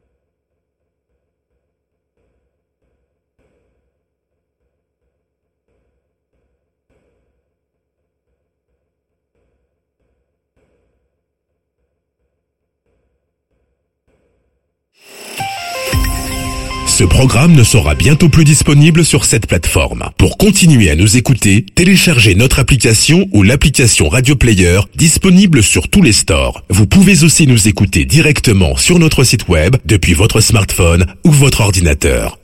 Ce programme ne sera bientôt plus disponible sur cette plateforme. Pour continuer à nous écouter, téléchargez notre application ou l'application Radio Player disponible sur tous les stores. Vous pouvez aussi nous écouter directement sur notre site web depuis votre smartphone ou votre ordinateur.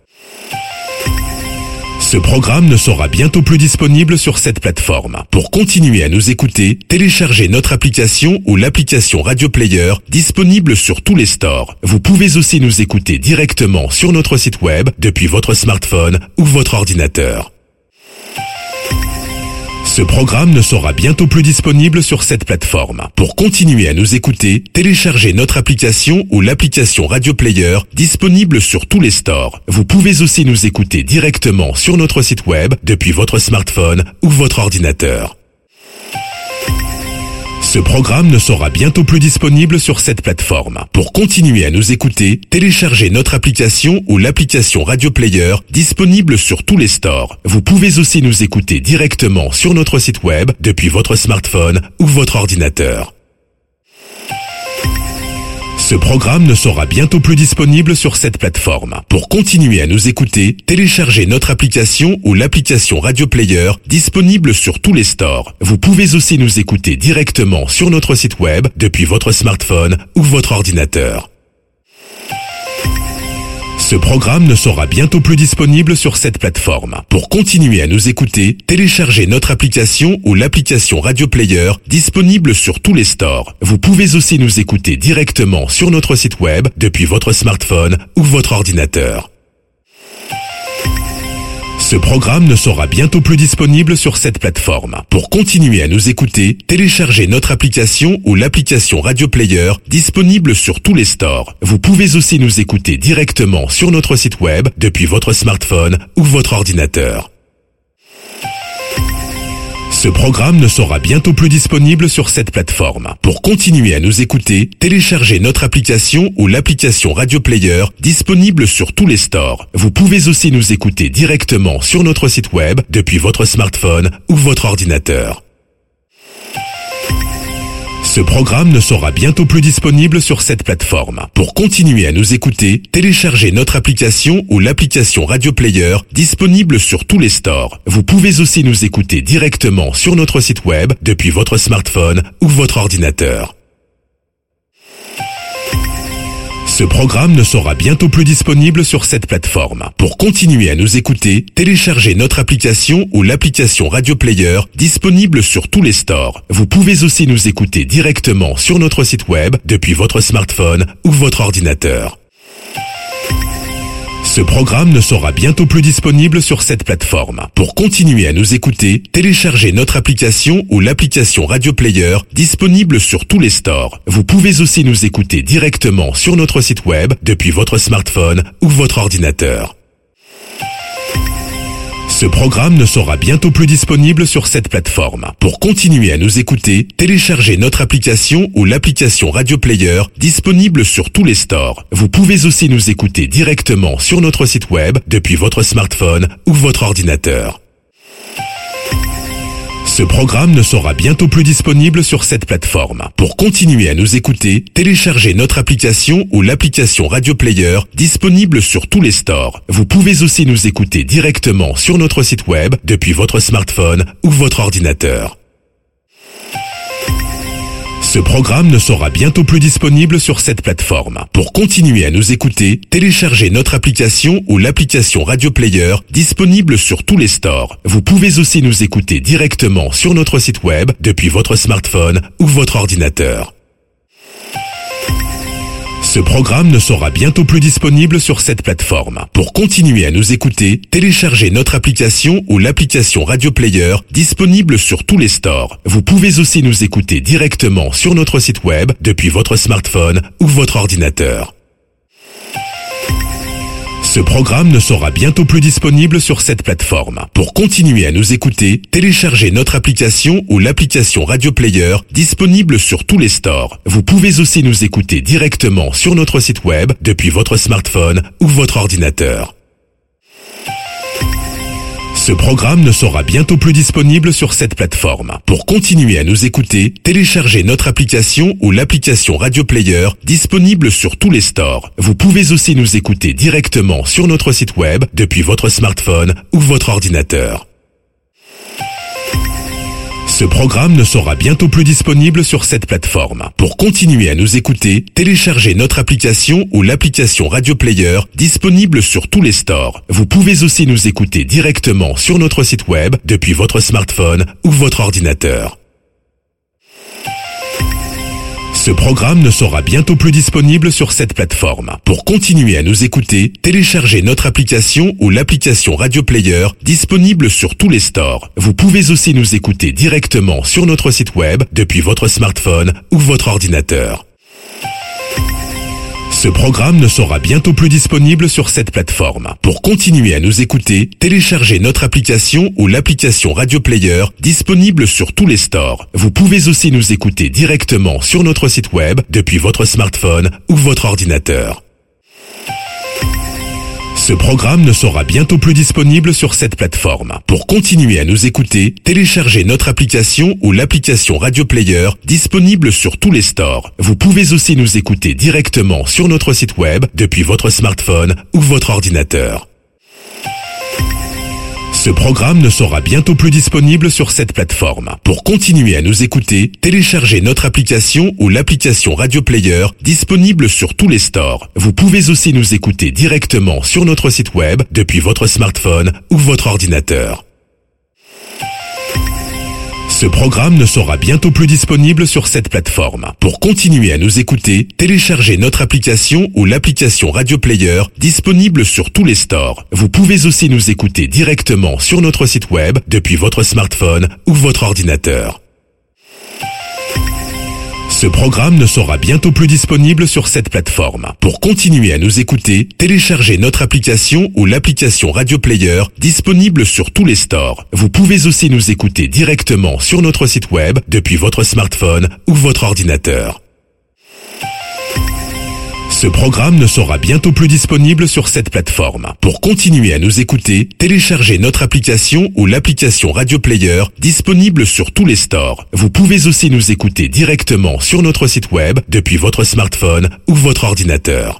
Ce programme ne sera bientôt plus disponible sur cette plateforme. Pour continuer à nous écouter, téléchargez notre application ou l'application Radio Player disponible sur tous les stores. Vous pouvez aussi nous écouter directement sur notre site web depuis votre smartphone ou votre ordinateur. Ce programme ne sera bientôt plus disponible sur cette plateforme. Pour continuer à nous écouter, téléchargez notre application ou l'application Radio Player disponible sur tous les stores. Vous pouvez aussi nous écouter directement sur notre site web depuis votre smartphone ou votre ordinateur. Ce programme ne sera bientôt plus disponible sur cette plateforme. Pour continuer à nous écouter, téléchargez notre application ou l'application Radio Player disponible sur tous les stores. Vous pouvez aussi nous écouter directement sur notre site web depuis votre smartphone ou votre ordinateur. Ce programme ne sera bientôt plus disponible sur cette plateforme. Pour continuer à nous écouter, téléchargez notre application ou l'application Radio Player disponible sur tous les stores. Vous pouvez aussi nous écouter directement sur notre site web depuis votre smartphone ou votre ordinateur. Ce programme ne sera bientôt plus disponible sur cette plateforme. Pour continuer à nous écouter, téléchargez notre application ou l'application Radio Player disponible sur tous les stores. Vous pouvez aussi nous écouter directement sur notre site web depuis votre smartphone ou votre ordinateur. Ce programme ne sera bientôt plus disponible sur cette plateforme. Pour continuer à nous écouter, téléchargez notre application ou l'application Radio Player disponible sur tous les stores. Vous pouvez aussi nous écouter directement sur notre site web depuis votre smartphone ou votre ordinateur. Ce programme ne sera bientôt plus disponible sur cette plateforme. Pour continuer à nous écouter, téléchargez notre application ou l'application Radio Player disponible sur tous les stores. Vous pouvez aussi nous écouter directement sur notre site web depuis votre smartphone ou votre ordinateur. Ce programme ne sera bientôt plus disponible sur cette plateforme. Pour continuer à nous écouter, téléchargez notre application ou l'application Radio Player disponible sur tous les stores. Vous pouvez aussi nous écouter directement sur notre site web depuis votre smartphone ou votre ordinateur. Ce programme ne sera bientôt plus disponible sur cette plateforme. Pour continuer à nous écouter, téléchargez notre application ou l'application Radio Player disponible sur tous les stores. Vous pouvez aussi nous écouter directement sur notre site web depuis votre smartphone ou votre ordinateur. Ce programme ne sera bientôt plus disponible sur cette plateforme. Pour continuer à nous écouter, téléchargez notre application ou l'application Radio Player disponible sur tous les stores. Vous pouvez aussi nous écouter directement sur notre site web depuis votre smartphone ou votre ordinateur. Ce programme ne sera bientôt plus disponible sur cette plateforme. Pour continuer à nous écouter, téléchargez notre application ou l'application Radio Player disponible sur tous les stores. Vous pouvez aussi nous écouter directement sur notre site web depuis votre smartphone ou votre ordinateur. Ce programme ne sera bientôt plus disponible sur cette plateforme. Pour continuer à nous écouter, téléchargez notre application ou l'application Radio Player disponible sur tous les stores. Vous pouvez aussi nous écouter directement sur notre site web depuis votre smartphone ou votre ordinateur. Ce programme ne sera bientôt plus disponible sur cette plateforme. Pour continuer à nous écouter, téléchargez notre application ou l'application Radio Player disponible sur tous les stores. Vous pouvez aussi nous écouter directement sur notre site web depuis votre smartphone ou votre ordinateur. Ce programme ne sera bientôt plus disponible sur cette plateforme. Pour continuer à nous écouter, téléchargez notre application ou l'application Radio Player disponible sur tous les stores. Vous pouvez aussi nous écouter directement sur notre site web depuis votre smartphone ou votre ordinateur. Ce programme ne sera bientôt plus disponible sur cette plateforme. Pour continuer à nous écouter, téléchargez notre application ou l'application Radio Player disponible sur tous les stores. Vous pouvez aussi nous écouter directement sur notre site web depuis votre smartphone ou votre ordinateur. Ce programme ne sera bientôt plus disponible sur cette plateforme. Pour continuer à nous écouter, téléchargez notre application ou l'application Radio Player disponible sur tous les stores. Vous pouvez aussi nous écouter directement sur notre site web depuis votre smartphone ou votre ordinateur. Ce programme ne sera bientôt plus disponible sur cette plateforme. Pour continuer à nous écouter, téléchargez notre application ou l'application Radio Player disponible sur tous les stores. Vous pouvez aussi nous écouter directement sur notre site web depuis votre smartphone ou votre ordinateur. Ce programme ne sera bientôt plus disponible sur cette plateforme. Pour continuer à nous écouter, téléchargez notre application ou l'application Radio Player disponible sur tous les stores. Vous pouvez aussi nous écouter directement sur notre site web depuis votre smartphone ou votre ordinateur. Ce programme ne sera bientôt plus disponible sur cette plateforme. Pour continuer à nous écouter, téléchargez notre application ou l'application Radio Player disponible sur tous les stores. Vous pouvez aussi nous écouter directement sur notre site web depuis votre smartphone ou votre ordinateur. Ce programme ne sera bientôt plus disponible sur cette plateforme. Pour continuer à nous écouter, téléchargez notre application ou l'application Radio Player disponible sur tous les stores. Vous pouvez aussi nous écouter directement sur notre site web depuis votre smartphone ou votre ordinateur. Ce programme ne sera bientôt plus disponible sur cette plateforme. Pour continuer à nous écouter, téléchargez notre application ou l'application Radio Player disponible sur tous les stores. Vous pouvez aussi nous écouter directement sur notre site web depuis votre smartphone ou votre ordinateur. Ce programme ne sera bientôt plus disponible sur cette plateforme. Pour continuer à nous écouter, téléchargez notre application ou l'application Radio Player disponible sur tous les stores. Vous pouvez aussi nous écouter directement sur notre site web depuis votre smartphone ou votre ordinateur. Ce programme ne sera bientôt plus disponible sur cette plateforme. Pour continuer à nous écouter, téléchargez notre application ou l'application Radio Player disponible sur tous les stores. Vous pouvez aussi nous écouter directement sur notre site web depuis votre smartphone ou votre ordinateur. Ce programme ne sera bientôt plus disponible sur cette plateforme. Pour continuer à nous écouter, téléchargez notre application ou l'application Radio Player disponible sur tous les stores. Vous pouvez aussi nous écouter directement sur notre site web depuis votre smartphone ou votre ordinateur.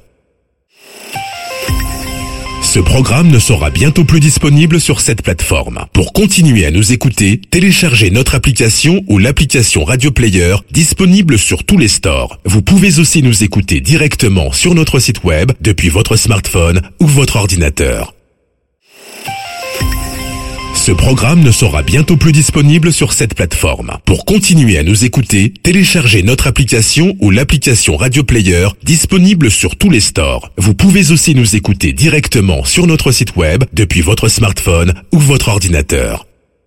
Ce programme ne sera bientôt plus disponible sur cette plateforme. Pour continuer à nous écouter, téléchargez notre application ou l'application Radio Player disponible sur tous les stores. Vous pouvez aussi nous écouter directement sur notre site web depuis votre smartphone ou votre ordinateur. Ce programme ne sera bientôt plus disponible sur cette plateforme. Pour continuer à nous écouter, téléchargez notre application ou l'application Radio Player disponible sur tous les stores. Vous pouvez aussi nous écouter directement sur notre site web depuis votre smartphone ou votre ordinateur.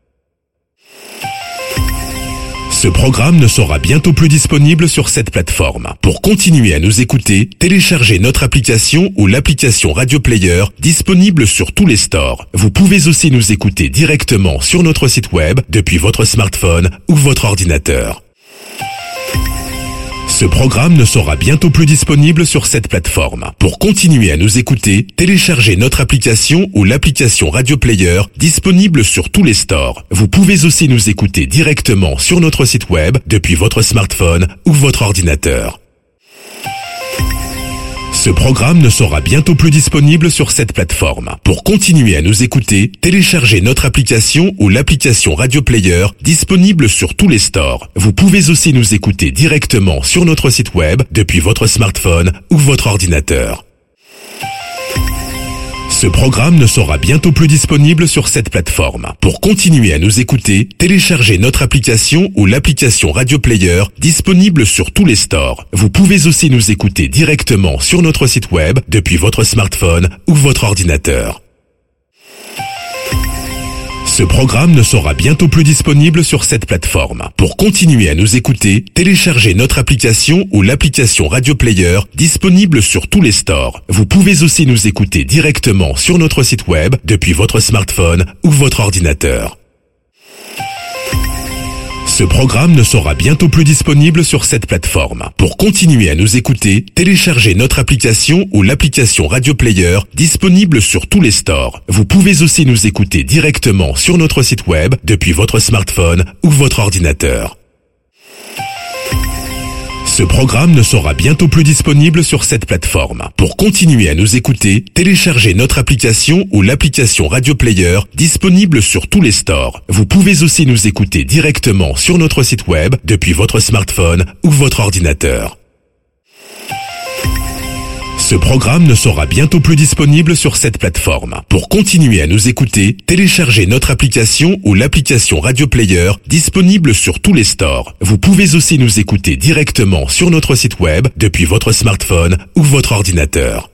Ce programme ne sera bientôt plus disponible sur cette plateforme. Pour continuer à nous écouter, téléchargez notre application ou l'application Radio Player disponible sur tous les stores. Vous pouvez aussi nous écouter directement sur notre site web depuis votre smartphone ou votre ordinateur. Ce programme ne sera bientôt plus disponible sur cette plateforme. Pour continuer à nous écouter, téléchargez notre application ou l'application Radio Player disponible sur tous les stores. Vous pouvez aussi nous écouter directement sur notre site web depuis votre smartphone ou votre ordinateur. Ce programme ne sera bientôt plus disponible sur cette plateforme. Pour continuer à nous écouter, téléchargez notre application ou l'application Radio Player disponible sur tous les stores. Vous pouvez aussi nous écouter directement sur notre site web depuis votre smartphone ou votre ordinateur. Ce programme ne sera bientôt plus disponible sur cette plateforme. Pour continuer à nous écouter, téléchargez notre application ou l'application Radio Player disponible sur tous les stores. Vous pouvez aussi nous écouter directement sur notre site web depuis votre smartphone ou votre ordinateur. Ce programme ne sera bientôt plus disponible sur cette plateforme. Pour continuer à nous écouter, téléchargez notre application ou l'application Radio Player disponible sur tous les stores. Vous pouvez aussi nous écouter directement sur notre site web depuis votre smartphone ou votre ordinateur. Ce programme ne sera bientôt plus disponible sur cette plateforme. Pour continuer à nous écouter, téléchargez notre application ou l'application Radio Player disponible sur tous les stores. Vous pouvez aussi nous écouter directement sur notre site web depuis votre smartphone ou votre ordinateur. Ce programme ne sera bientôt plus disponible sur cette plateforme. Pour continuer à nous écouter, téléchargez notre application ou l'application Radio Player disponible sur tous les stores. Vous pouvez aussi nous écouter directement sur notre site web depuis votre smartphone ou votre ordinateur. Ce programme ne sera bientôt plus disponible sur cette plateforme. Pour continuer à nous écouter, téléchargez notre application ou l'application Radio Player disponible sur tous les stores. Vous pouvez aussi nous écouter directement sur notre site web depuis votre smartphone ou votre ordinateur.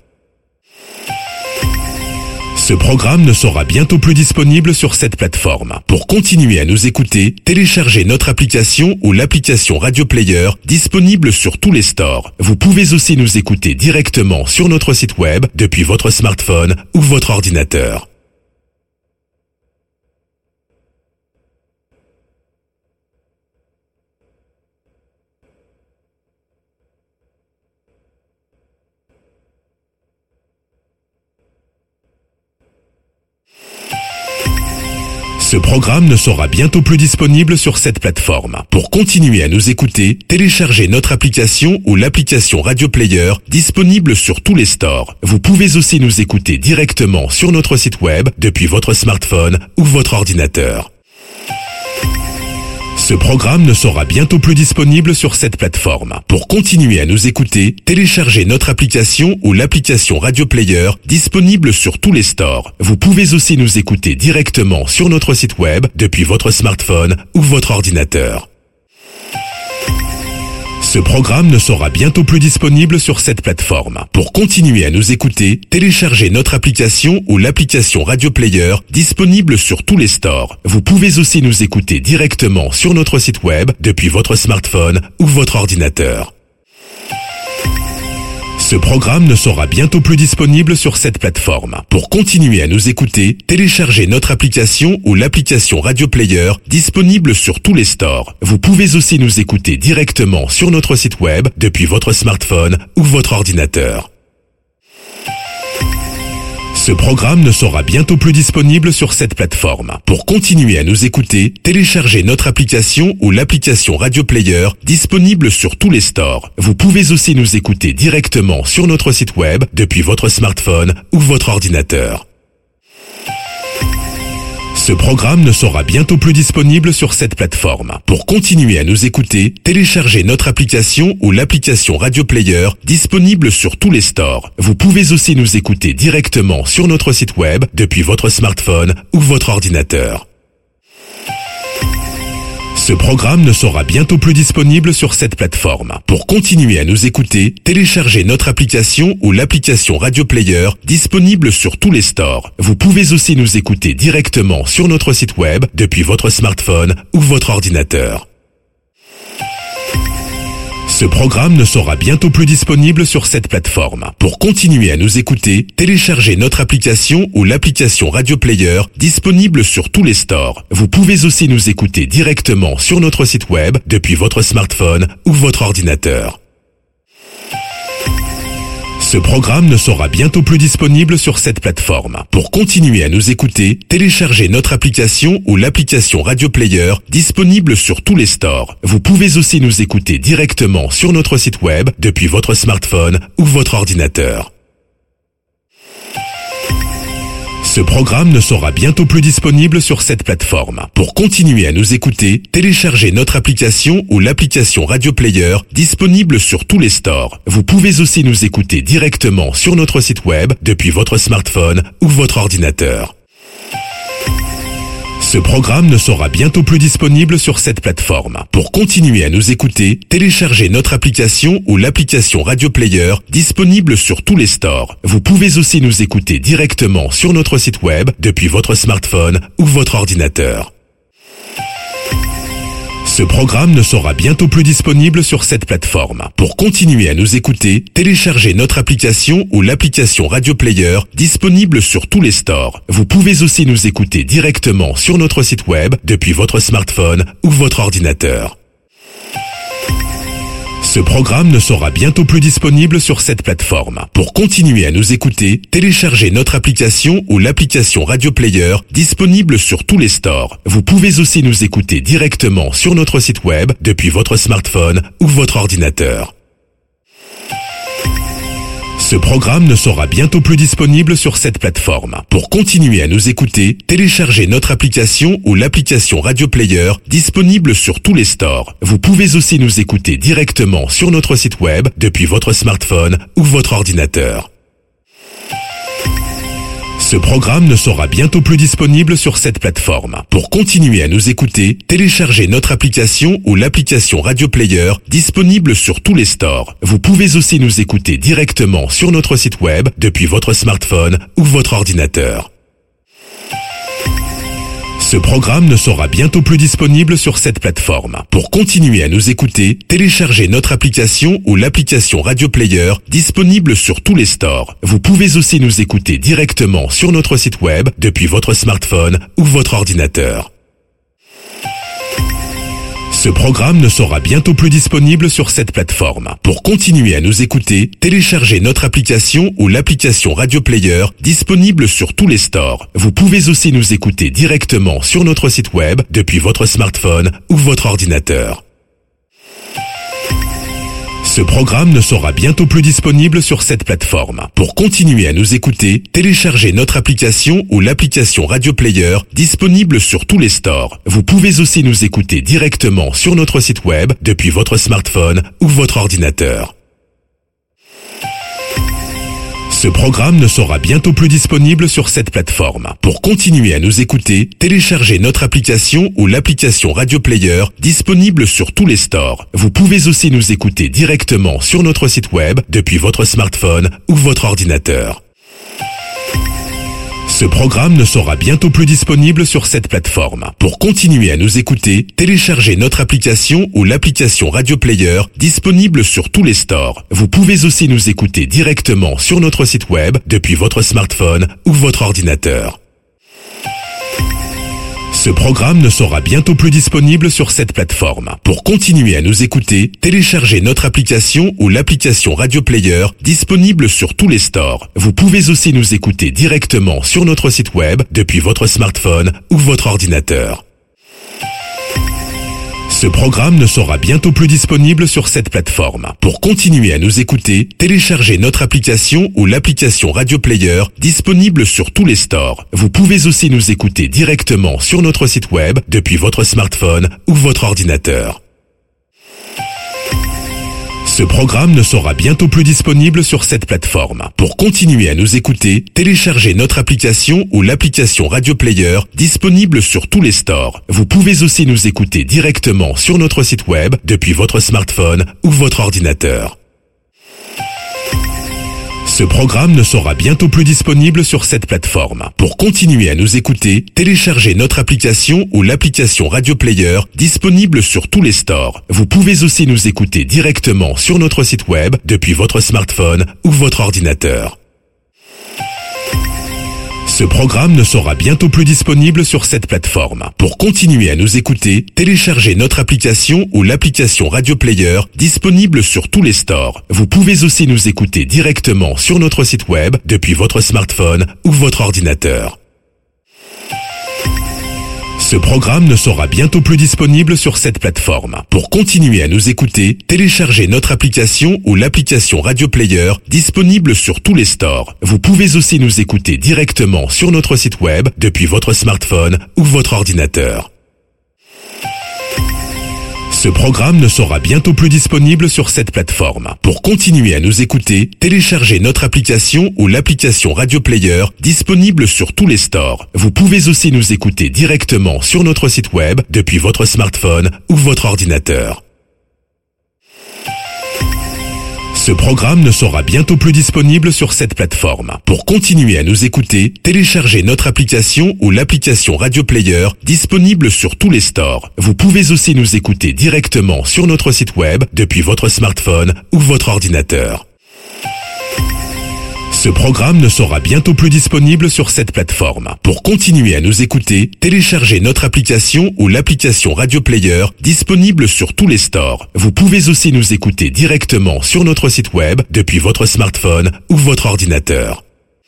Ce programme ne sera bientôt plus disponible sur cette plateforme. Pour continuer à nous écouter, téléchargez notre application ou l'application Radio Player disponible sur tous les stores. Vous pouvez aussi nous écouter directement sur notre site web depuis votre smartphone ou votre ordinateur. Ce programme ne sera bientôt plus disponible sur cette plateforme. Pour continuer à nous écouter, téléchargez notre application ou l'application Radio Player disponible sur tous les stores. Vous pouvez aussi nous écouter directement sur notre site web depuis votre smartphone ou votre ordinateur. Ce programme ne sera bientôt plus disponible sur cette plateforme. Pour continuer à nous écouter, téléchargez notre application ou l'application Radio Player disponible sur tous les stores. Vous pouvez aussi nous écouter directement sur notre site web depuis votre smartphone ou votre ordinateur. Ce programme ne sera bientôt plus disponible sur cette plateforme. Pour continuer à nous écouter, téléchargez notre application ou l'application Radio Player disponible sur tous les stores. Vous pouvez aussi nous écouter directement sur notre site web depuis votre smartphone ou votre ordinateur. Ce programme ne sera bientôt plus disponible sur cette plateforme. Pour continuer à nous écouter, téléchargez notre application ou l'application Radio Player disponible sur tous les stores. Vous pouvez aussi nous écouter directement sur notre site web depuis votre smartphone ou votre ordinateur. Ce programme ne sera bientôt plus disponible sur cette plateforme. Pour continuer à nous écouter, téléchargez notre application ou l'application Radio Player disponible sur tous les stores. Vous pouvez aussi nous écouter directement sur notre site web depuis votre smartphone ou votre ordinateur. Ce programme ne sera bientôt plus disponible sur cette plateforme. Pour continuer à nous écouter, téléchargez notre application ou l'application Radio Player disponible sur tous les stores. Vous pouvez aussi nous écouter directement sur notre site web depuis votre smartphone ou votre ordinateur. Ce programme ne sera bientôt plus disponible sur cette plateforme. Pour continuer à nous écouter, téléchargez notre application ou l'application Radio Player disponible sur tous les stores. Vous pouvez aussi nous écouter directement sur notre site web depuis votre smartphone ou votre ordinateur. Ce programme ne sera bientôt plus disponible sur cette plateforme. Pour continuer à nous écouter, téléchargez notre application ou l'application Radio Player disponible sur tous les stores. Vous pouvez aussi nous écouter directement sur notre site web depuis votre smartphone ou votre ordinateur. Ce programme ne sera bientôt plus disponible sur cette plateforme. Pour continuer à nous écouter, téléchargez notre application ou l'application Radio Player disponible sur tous les stores. Vous pouvez aussi nous écouter directement sur notre site web depuis votre smartphone ou votre ordinateur. Ce programme ne sera bientôt plus disponible sur cette plateforme. Pour continuer à nous écouter, téléchargez notre application ou l'application Radio Player disponible sur tous les stores. Vous pouvez aussi nous écouter directement sur notre site web depuis votre smartphone ou votre ordinateur. Ce programme ne sera bientôt plus disponible sur cette plateforme. Pour continuer à nous écouter, téléchargez notre application ou l'application Radio Player disponible sur tous les stores. Vous pouvez aussi nous écouter directement sur notre site web depuis votre smartphone ou votre ordinateur. Ce programme ne sera bientôt plus disponible sur cette plateforme. Pour continuer à nous écouter, téléchargez notre application ou l'application Radio Player disponible sur tous les stores. Vous pouvez aussi nous écouter directement sur notre site web depuis votre smartphone ou votre ordinateur. Ce programme ne sera bientôt plus disponible sur cette plateforme. Pour continuer à nous écouter, téléchargez notre application ou l'application Radio Player disponible sur tous les stores. Vous pouvez aussi nous écouter directement sur notre site web depuis votre smartphone ou votre ordinateur. Ce programme ne sera bientôt plus disponible sur cette plateforme. Pour continuer à nous écouter, téléchargez notre application ou l'application Radio Player disponible sur tous les stores. Vous pouvez aussi nous écouter directement sur notre site web depuis votre smartphone ou votre ordinateur. Ce programme ne sera bientôt plus disponible sur cette plateforme. Pour continuer à nous écouter, téléchargez notre application ou l'application Radio Player disponible sur tous les stores. Vous pouvez aussi nous écouter directement sur notre site web depuis votre smartphone ou votre ordinateur. Ce programme ne sera bientôt plus disponible sur cette plateforme. Pour continuer à nous écouter, téléchargez notre application ou l'application Radio Player disponible sur tous les stores. Vous pouvez aussi nous écouter directement sur notre site web depuis votre smartphone ou votre ordinateur. Ce programme ne sera bientôt plus disponible sur cette plateforme. Pour continuer à nous écouter, téléchargez notre application ou l'application Radio Player disponible sur tous les stores. Vous pouvez aussi nous écouter directement sur notre site web depuis votre smartphone ou votre ordinateur. Ce programme ne sera bientôt plus disponible sur cette plateforme. Pour continuer à nous écouter, téléchargez notre application ou l'application Radio Player disponible sur tous les stores. Vous pouvez aussi nous écouter directement sur notre site web depuis votre smartphone ou votre ordinateur. Ce programme ne sera bientôt plus disponible sur cette plateforme. Pour continuer à nous écouter, téléchargez notre application ou l'application Radio Player disponible sur tous les stores. Vous pouvez aussi nous écouter directement sur notre site web depuis votre smartphone ou votre ordinateur. Ce programme ne sera bientôt plus disponible sur cette plateforme. Pour continuer à nous écouter, téléchargez notre application ou l'application Radio Player disponible sur tous les stores. Vous pouvez aussi nous écouter directement sur notre site web depuis votre smartphone ou votre ordinateur. Ce programme ne sera bientôt plus disponible sur cette plateforme. Pour continuer à nous écouter, téléchargez notre application ou l'application Radio Player disponible sur tous les stores. Vous pouvez aussi nous écouter directement sur notre site web depuis votre smartphone ou votre ordinateur. Ce programme ne sera bientôt plus disponible sur cette plateforme. Pour continuer à nous écouter, téléchargez notre application ou l'application Radio Player disponible sur tous les stores. Vous pouvez aussi nous écouter directement sur notre site web depuis votre smartphone ou votre ordinateur. Ce programme ne sera bientôt plus disponible sur cette plateforme. Pour continuer à nous écouter, téléchargez notre application ou l'application Radio Player disponible sur tous les stores. Vous pouvez aussi nous écouter directement sur notre site web depuis votre smartphone ou votre ordinateur. Ce programme ne sera bientôt plus disponible sur cette plateforme. Pour continuer à nous écouter, téléchargez notre application ou l'application Radio Player disponible sur tous les stores. Vous pouvez aussi nous écouter directement sur notre site web depuis votre smartphone ou votre ordinateur. Ce programme ne sera bientôt plus disponible sur cette plateforme. Pour continuer à nous écouter, téléchargez notre application ou l'application Radio Player disponible sur tous les stores. Vous pouvez aussi nous écouter directement sur notre site web depuis votre smartphone ou votre ordinateur. Ce programme ne sera bientôt plus disponible sur cette plateforme. Pour continuer à nous écouter, téléchargez notre application ou l'application Radio Player disponible sur tous les stores. Vous pouvez aussi nous écouter directement sur notre site web depuis votre smartphone ou votre ordinateur. Ce programme ne sera bientôt plus disponible sur cette plateforme. Pour continuer à nous écouter, téléchargez notre application ou l'application Radio Player disponible sur tous les stores. Vous pouvez aussi nous écouter directement sur notre site web depuis votre smartphone ou votre ordinateur. Ce programme ne sera bientôt plus disponible sur cette plateforme. Pour continuer à nous écouter, téléchargez notre application ou l'application Radio Player disponible sur tous les stores. Vous pouvez aussi nous écouter directement sur notre site web depuis votre smartphone ou votre ordinateur. Ce programme ne sera bientôt plus disponible sur cette plateforme. Pour continuer à nous écouter, téléchargez notre application ou l'application Radio Player disponible sur tous les stores. Vous pouvez aussi nous écouter directement sur notre site web depuis votre smartphone ou votre ordinateur.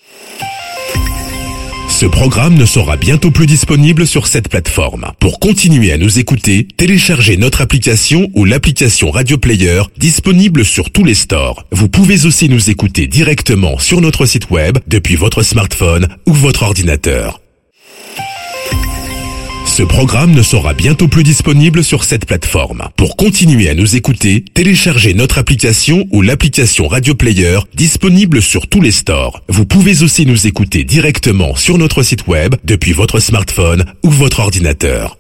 Ce programme ne sera bientôt plus disponible sur cette plateforme. Pour continuer à nous écouter, téléchargez notre application ou l'application Radio Player disponible sur tous les stores. Vous pouvez aussi nous écouter directement sur notre site web depuis votre smartphone ou votre ordinateur. Ce programme ne sera bientôt plus disponible sur cette plateforme. Pour continuer à nous écouter, téléchargez notre application ou l'application Radio Player disponible sur tous les stores. Vous pouvez aussi nous écouter directement sur notre site web depuis votre smartphone ou votre ordinateur.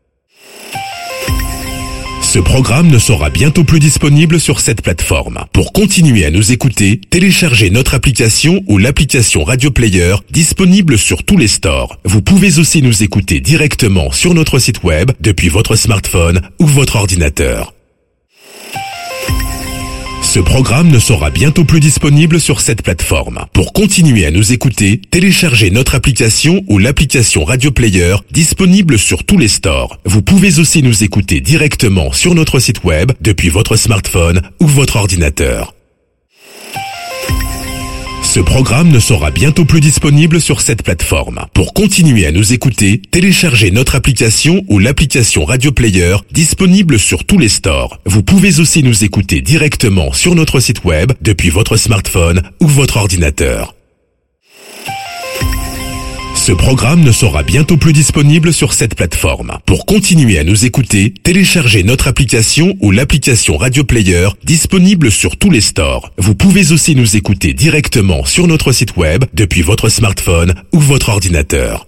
Ce programme ne sera bientôt plus disponible sur cette plateforme. Pour continuer à nous écouter, téléchargez notre application ou l'application Radio Player disponible sur tous les stores. Vous pouvez aussi nous écouter directement sur notre site web depuis votre smartphone ou votre ordinateur. Ce programme ne sera bientôt plus disponible sur cette plateforme. Pour continuer à nous écouter, téléchargez notre application ou l'application Radio Player disponible sur tous les stores. Vous pouvez aussi nous écouter directement sur notre site web depuis votre smartphone ou votre ordinateur. Ce programme ne sera bientôt plus disponible sur cette plateforme. Pour continuer à nous écouter, téléchargez notre application ou l'application Radio Player disponible sur tous les stores. Vous pouvez aussi nous écouter directement sur notre site web depuis votre smartphone ou votre ordinateur. Ce programme ne sera bientôt plus disponible sur cette plateforme. Pour continuer à nous écouter, téléchargez notre application ou l'application Radio Player disponible sur tous les stores. Vous pouvez aussi nous écouter directement sur notre site web depuis votre smartphone ou votre ordinateur.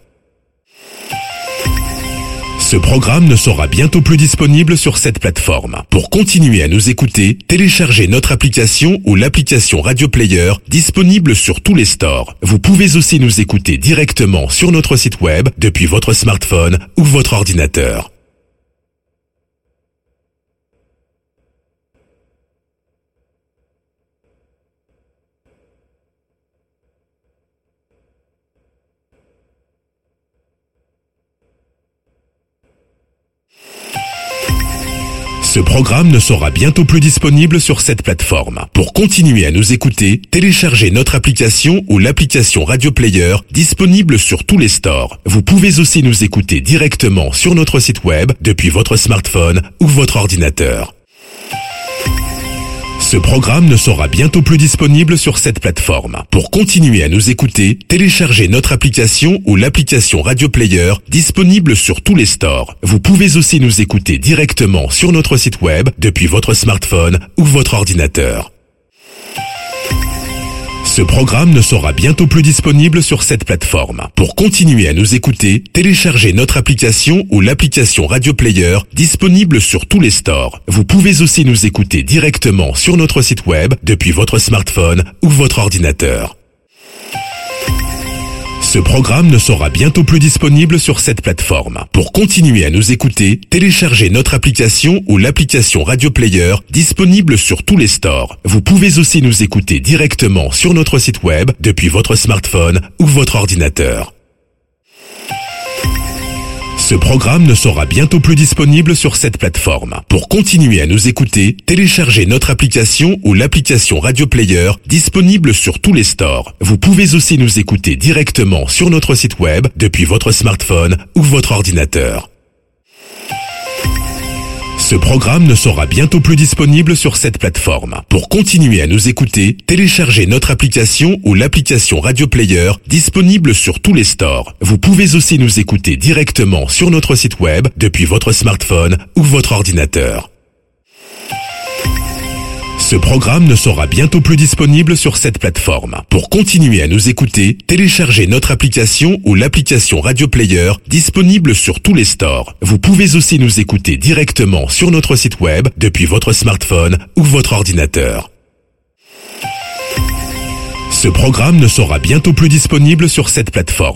Ce programme ne sera bientôt plus disponible sur cette plateforme. Pour continuer à nous écouter, téléchargez notre application ou l'application Radio Player disponible sur tous les stores. Vous pouvez aussi nous écouter directement sur notre site web depuis votre smartphone ou votre ordinateur. Ce programme ne sera bientôt plus disponible sur cette plateforme. Pour continuer à nous écouter, téléchargez notre application ou l'application Radio Player disponible sur tous les stores. Vous pouvez aussi nous écouter directement sur notre site web depuis votre smartphone ou votre ordinateur. Ce programme ne sera bientôt plus disponible sur cette plateforme. Pour continuer à nous écouter, téléchargez notre application ou l'application Radio Player disponible sur tous les stores. Vous pouvez aussi nous écouter directement sur notre site web depuis votre smartphone ou votre ordinateur. Ce programme ne sera bientôt plus disponible sur cette plateforme. Pour continuer à nous écouter, téléchargez notre application ou l'application Radio Player disponible sur tous les stores. Vous pouvez aussi nous écouter directement sur notre site web depuis votre smartphone ou votre ordinateur. Ce programme ne sera bientôt plus disponible sur cette plateforme. Pour continuer à nous écouter, téléchargez notre application ou l'application Radio Player disponible sur tous les stores. Vous pouvez aussi nous écouter directement sur notre site web depuis votre smartphone ou votre ordinateur. Ce programme ne sera bientôt plus disponible sur cette plateforme. Pour continuer à nous écouter, téléchargez notre application ou l'application Radio Player disponible sur tous les stores. Vous pouvez aussi nous écouter directement sur notre site web depuis votre smartphone ou votre ordinateur. Ce programme ne sera bientôt plus disponible sur cette plateforme. Pour continuer à nous écouter, téléchargez notre application ou l'application Radio Player disponible sur tous les stores. Vous pouvez aussi nous écouter directement sur notre site web depuis votre smartphone ou votre ordinateur. Ce programme ne sera bientôt plus disponible sur cette plateforme. Pour continuer à nous écouter, téléchargez notre application ou l'application Radio Player disponible sur tous les stores. Vous pouvez aussi nous écouter directement sur notre site web depuis votre smartphone ou votre ordinateur. Ce programme ne sera bientôt plus disponible sur cette plateforme.